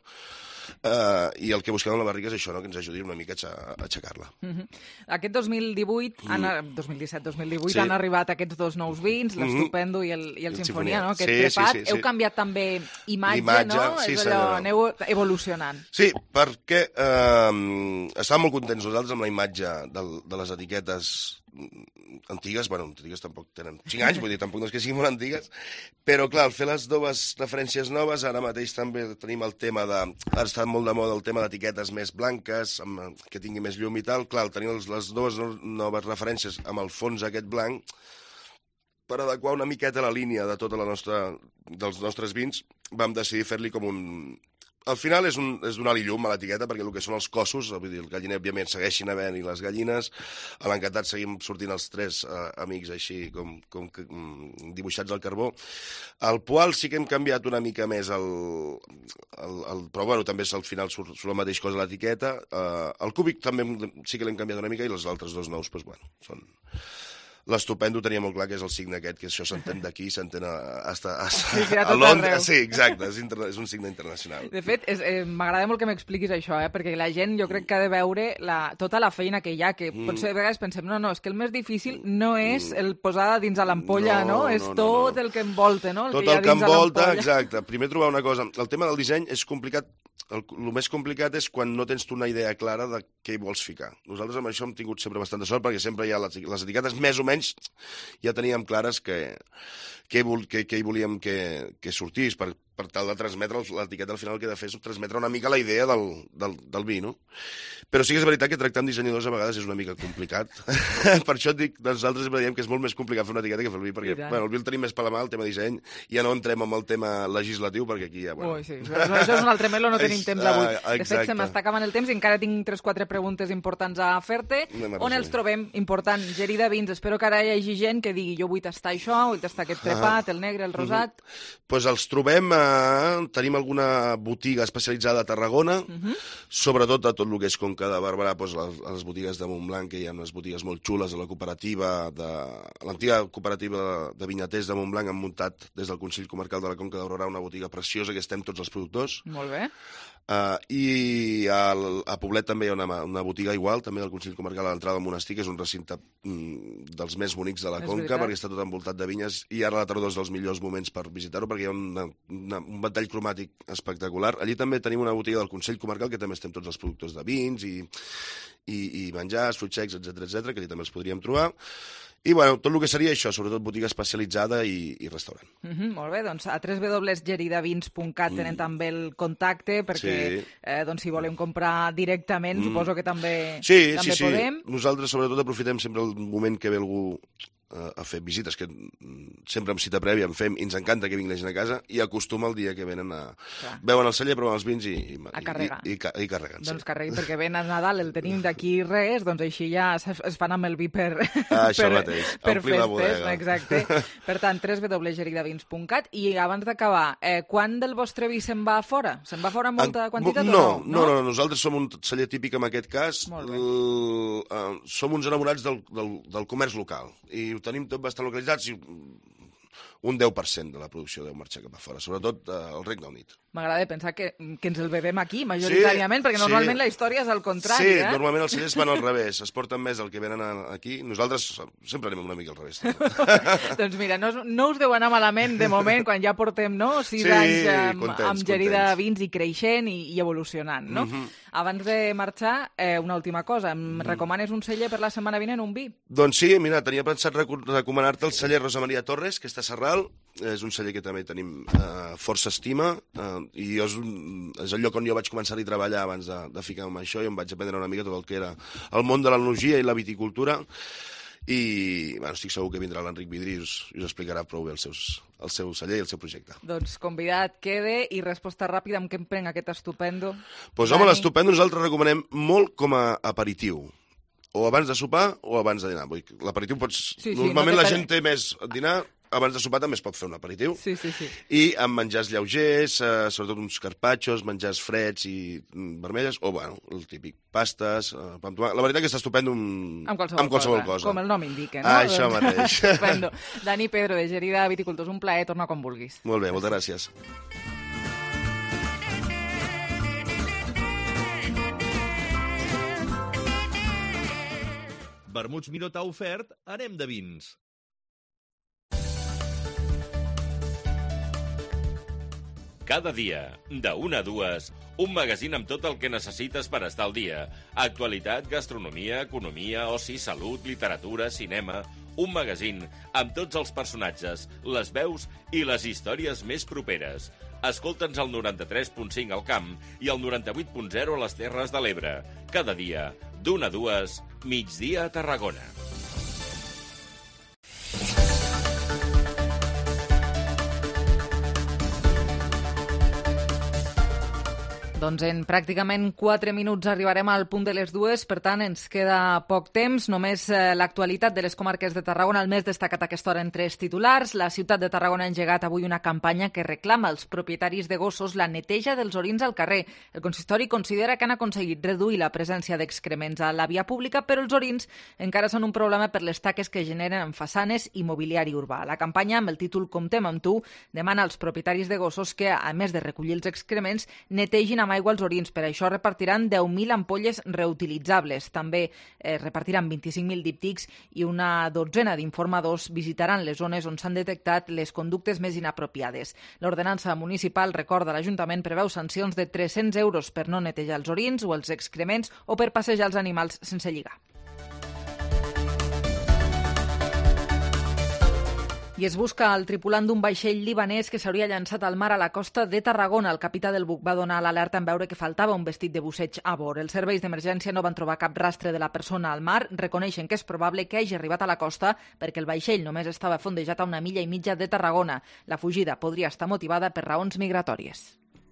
i el que busquem en la barrica és això, no? Que ens ajudi una mica a aixecar-la. Aquest 2017-2018 han arribat aquests 2 nous vins, l'Estupendo i el Sinfonia, no? Aquest trepat. Heu canviat també imatge, no? És allò, aneu evolucionant. Sí, perquè estàvem molt contents nosaltres amb la imatge de les etiquetes antigues, bueno, antigues tampoc tenen 5 anys, vull dir, tampoc no és que siguin molt antigues, però clar, al fer les dues referències noves, ara mateix també tenim el tema ara està molt de moda el tema d'etiquetes més blanques, que tingui més llum i tal, clar, tenim les dues noves referències amb el fons aquest blanc, per adequar una miqueta la línia de tota dels nostres vins, vam decidir fer-li com un... Al final és donar-li llum a l'etiqueta, perquè el que són els cossos, vull dir, el galliner, òbviament, segueixin havent-hi les gallines, a l'Encantat seguim sortint els 3 amics així, com dibuixats al carbó. Al poal sí que hem canviat una mica més però bueno, també al final surt la mateixa cosa a l'etiqueta. El Cúbic també sí que l'hem canviat una mica, i els altres 2 nous, doncs bueno, són... L'Estupendo tenia molt clar que és el signe aquest, que això s'entén d'aquí, s'entén a Londres. Sí, exacte, és un signe internacional. De fet, m'agrada molt que m'expliquis això, perquè la gent jo crec que ha de veure tota la feina que hi ha, que potser a vegades pensem, no, és que el més difícil no és el posar dins a l'ampolla, no? És tot el que envolta, no? Tot el que envolta, exacte. Primer trobar una cosa. El tema del disseny és complicat. El més complicat és quan no tens tu una idea clara de què hi vols ficar. Nosaltres amb això hem tingut sempre bastanta sort, perquè sempre hi ha les etiquetes més o menys ja teníem clares què hi volíem que sortís, per tal de transmetre l'etiqueta al final el que ha de fer és transmetre una mica la idea del vi, no? Però sí que és veritat que tractar amb dissenyadors a vegades és una mica complicat. Per això et dic, nosaltres sempre diem que és molt més complicat fer una etiqueta que fer el vi, perquè el vi el tenim més per la mà, el tema disseny, ja no entrem amb el tema legislatiu, perquè aquí ja... Ui, sí, això és un altre melo, no tenim temps avui. De fet, se m'està acabant el temps i encara tinc 3-4 preguntes importants a fer-te. On els trobem? Important, Gerida Vins. Espero que ara hi hagi gent que digui jo vull tastar això, vull tastar aquest trepat, el negre, el rosat... Doncs els trobem tenim alguna botiga especialitzada a Tarragona, sobretot a tot el que és Conca de Barberà, a les botigues de Montblanc, que hi ha unes botigues molt xules, a la cooperativa, l'antiga cooperativa de vinyaters de Montblanc, han muntat des del Consell Comarcal de la Conca d'Aurora una botiga preciosa, que estem tots els productors. Molt bé. I a Poblet també hi ha una botiga igual, també del Consell Comarcal a l'entrada del monestir, que és un recinte dels més bonics de la Conca, perquè està tot envoltat de vinyes, i ara la tardor és dels millors moments per visitar-ho, perquè hi ha un ventall cromàtic espectacular. Allí també tenim una botiga del Consell Comarcal, que també estem tots els productors de vins i menjars, fruits secs, etc, que allí també els podríem trobar. I, bueno, tot el que seria això, sobretot botiga especialitzada i restaurant. Molt bé, doncs a www.geridavins.cat tenen també el contacte, perquè si volem comprar directament, suposo que també podem. Nosaltres, sobretot, aprofitem sempre el moment que ve algú a fer visites, que sempre amb cita prèvia en fem, i ens encanta que vingui la gent a casa, i acostuma el dia que venen veuen el celler, proven els vins a carregar. I carreguen. Doncs carreguen, perquè ven a Nadal, el tenim d'aquí res, doncs així ja es fan amb el vi per festes. Exacte. Per tant, www.geridavins.cat. I abans d'acabar, quan del vostre vi se'n va fora? Se'n va fora molta quantitat o no? No, nosaltres som un celler típic en aquest cas. Som uns enamorats del comerç local i ho tenim tot bastant localitzat. Un 10% de la producció deu marxar cap a fora, sobretot al Regne Unit. M'agrada pensar que ens el bevem aquí, majoritàriament, perquè normalment la història és al contrari. Sí, normalment els cellers van al revés, es porten més el que venen aquí. Nosaltres sempre anem una mica al revés. Doncs mira, no us deu anar malament de moment, quan ja portem 6 anys amb Gerida Vins i creixent i evolucionant, no? Abans de marxar, una última cosa. Em recomanes un celler per la setmana vinent, un vi? Doncs sí, mira, tenia pensat recomanar-te el celler Rosa Maria Torres, que està a Sarral. És un celler que també tenim força estima, i és el lloc on jo vaig començar a treballar abans de ficar-me amb això, i em vaig aprendre una mica tot el que era el món de l'enologia i la viticultura. I estic segur que vindrà l'Enric Vidrí i us explicarà prou bé el seu celler i el seu projecte. Doncs convidat quede, i resposta ràpida, amb què em prenc aquest estupendo? Doncs home, l'estupendo nosaltres recomanem molt com a aperitiu. O abans de sopar o abans de dinar. L'aperitiu pots... Normalment la gent té més dinar... Abans de sopar també es pot fer un aperitiu. Sí. I amb menjars lleugers, sobretot uns carpaccios, menjars freds i vermelles, o, el típic, pastes, pa amb tomàquet. La veritat que està estupendo amb qualsevol cosa. Com el nom indica, no? Això mateix. Estupendo. Dani Pedro, de Gerida Viticultors, un plaer, torna quan vulguis. Molt bé, moltes gràcies. Vermuts Miró t'ha ofert Anem de Vins. Cada dia, de 1 a 2, un magazín amb tot el que necessites per estar al dia. Actualitat, gastronomia, economia, oci, salut, literatura, cinema... Un magazín amb tots els personatges, les veus i les històries més properes. Escolta'ns al 93.5 al Camp i al 98.0 a les Terres de l'Ebre. Cada dia, d'1 a 2, migdia a Tarragona. Doncs en pràcticament 4 minuts arribarem al punt de les 2, per tant ens queda poc temps, només l'actualitat de les comarques de Tarragona, el més destacat a aquesta hora en 3 titulars. La ciutat de Tarragona ha engegat avui una campanya que reclama als propietaris de gossos la neteja dels orins al carrer. El consistori considera que han aconseguit reduir la presència d'excrements a la via pública, però els orins encara són un problema per les taques que generen en façanes i mobiliari urbà. La campanya, amb el títol Comptem amb tu, demana als propietaris de gossos que, a més de recollir els excrements, netegin amb aigua els orins. Per això repartiran 10.000 ampolles reutilitzables. També repartiran 25.000 díptics i una dotzena d'informadors visitaran les zones on s'han detectat les conductes més inapropiades. L'ordenança municipal, recorda l'Ajuntament, preveu sancions de 300 euros per no netejar els orins o els excrements o per passejar els animals sense lligar. I es busca el tripulant d'un vaixell libanès que s'hauria llançat al mar a la costa de Tarragona. El capità del buc va donar l'alerta en veure que faltava un vestit de busseig a bord. Els serveis d'emergència no van trobar cap rastre de la persona al mar. Reconeixen que és probable que hagi arribat a la costa perquè el vaixell només estava fondejat a 1,5 milles de Tarragona. La fugida podria estar motivada per raons migratòries.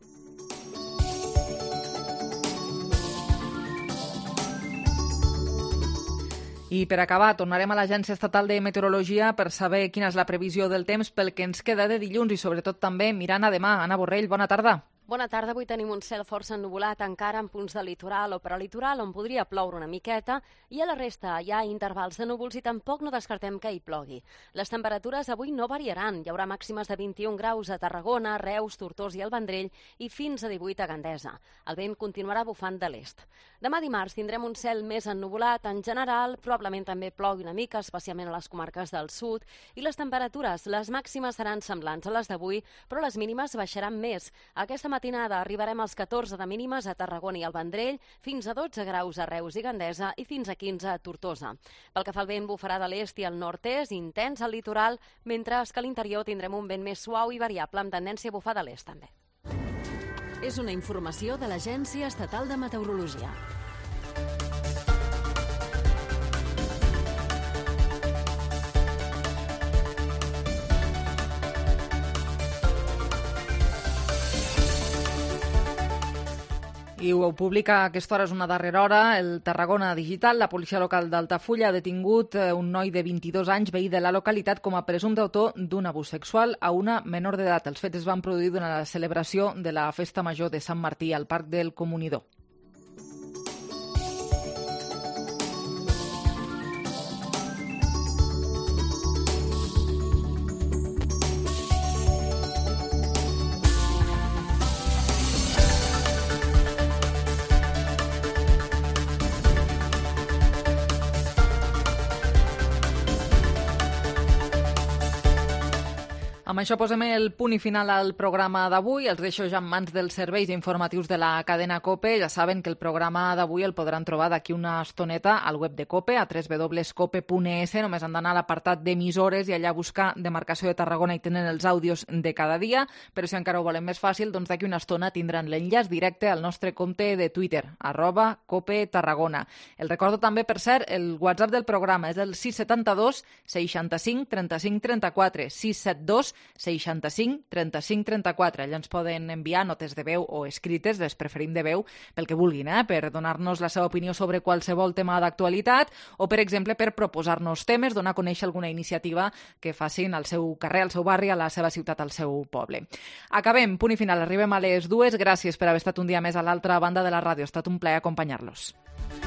I per acabar, tornarem a l'Agència Estatal de Meteorologia per saber quina és la previsió del temps pel que ens queda de dilluns i sobretot també mirant a demà. Anna Borrell, bona tarda. Bona tarda. Avui tenim un cel força ennuvolat encara en punts del litoral o prelitoral on podria ploure una miqueta i a la resta hi ha intervals de núvols i tampoc no descartem que hi plogui. Les temperatures avui no variaran. Hi haurà màximes de 21 graus a Tarragona, Reus, Tortosa i el Vendrell i fins a 18 a Gandesa. El vent continuarà bufant de l'est. Demà dimarts tindrem un cel més ennuvolat en general, probablement també plogui una mica, especialment a les comarques del sud, i les temperatures, les màximes seran semblants a les d'avui, però les mínimes baixaran més. Aquesta matinada arribarem als 14 de mínimes a Tarragona i al Vendrell, fins a 12 graus a Reus i Gandesa i fins a 15 a Tortosa. Pel que fa al vent, bufarà de l'est i al nord-est, intens al litoral, mentre que a l'interior tindrem un vent més suau i variable amb tendència a bufar de l'est també. És una informació de l'Agència Estatal de Meteorologia. I ho publica a aquesta hora, és una darrera hora, el Tarragona Digital. La policia local d'Altafulla ha detingut un noi de 22 anys, veí de la localitat, com a presumpte autor d'un abús sexual a una menor d'edat. Els fets es van produir durant la celebració de la Festa Major de Sant Martí al Parc del Comunidor. Amb això posem el punt i final al programa d'avui. Els deixo ja en mans dels serveis informatius de la cadena COPE. Ja saben que el programa d'avui el podran trobar d'aquí una estoneta al web de COPE, a www.cope.es. Només han d'anar a l'apartat d'emissores i allà buscar Demarcació de Tarragona i tenen els àudios de cada dia. Però si encara ho volen més fàcil, doncs d'aquí una estona tindran l'enllaç directe al nostre compte de Twitter, @COPE-Tarragona. El recordo també, per cert, el WhatsApp del programa és el 672 65 35 34, 672 65 35 34. Allà ens poden enviar notes de veu o escrites, les preferim de veu, pel que vulguin, per donar-nos la seva opinió sobre qualsevol tema d'actualitat o, per exemple, per proposar-nos temes, donar a conèixer alguna iniciativa que facin al seu carrer, al seu barri, a la seva ciutat, al seu poble. Acabem, punt i final, arribem a les 2. Gràcies per haver estat un dia més a l'altra banda de la ràdio. Ha estat un plaer acompanyar-los.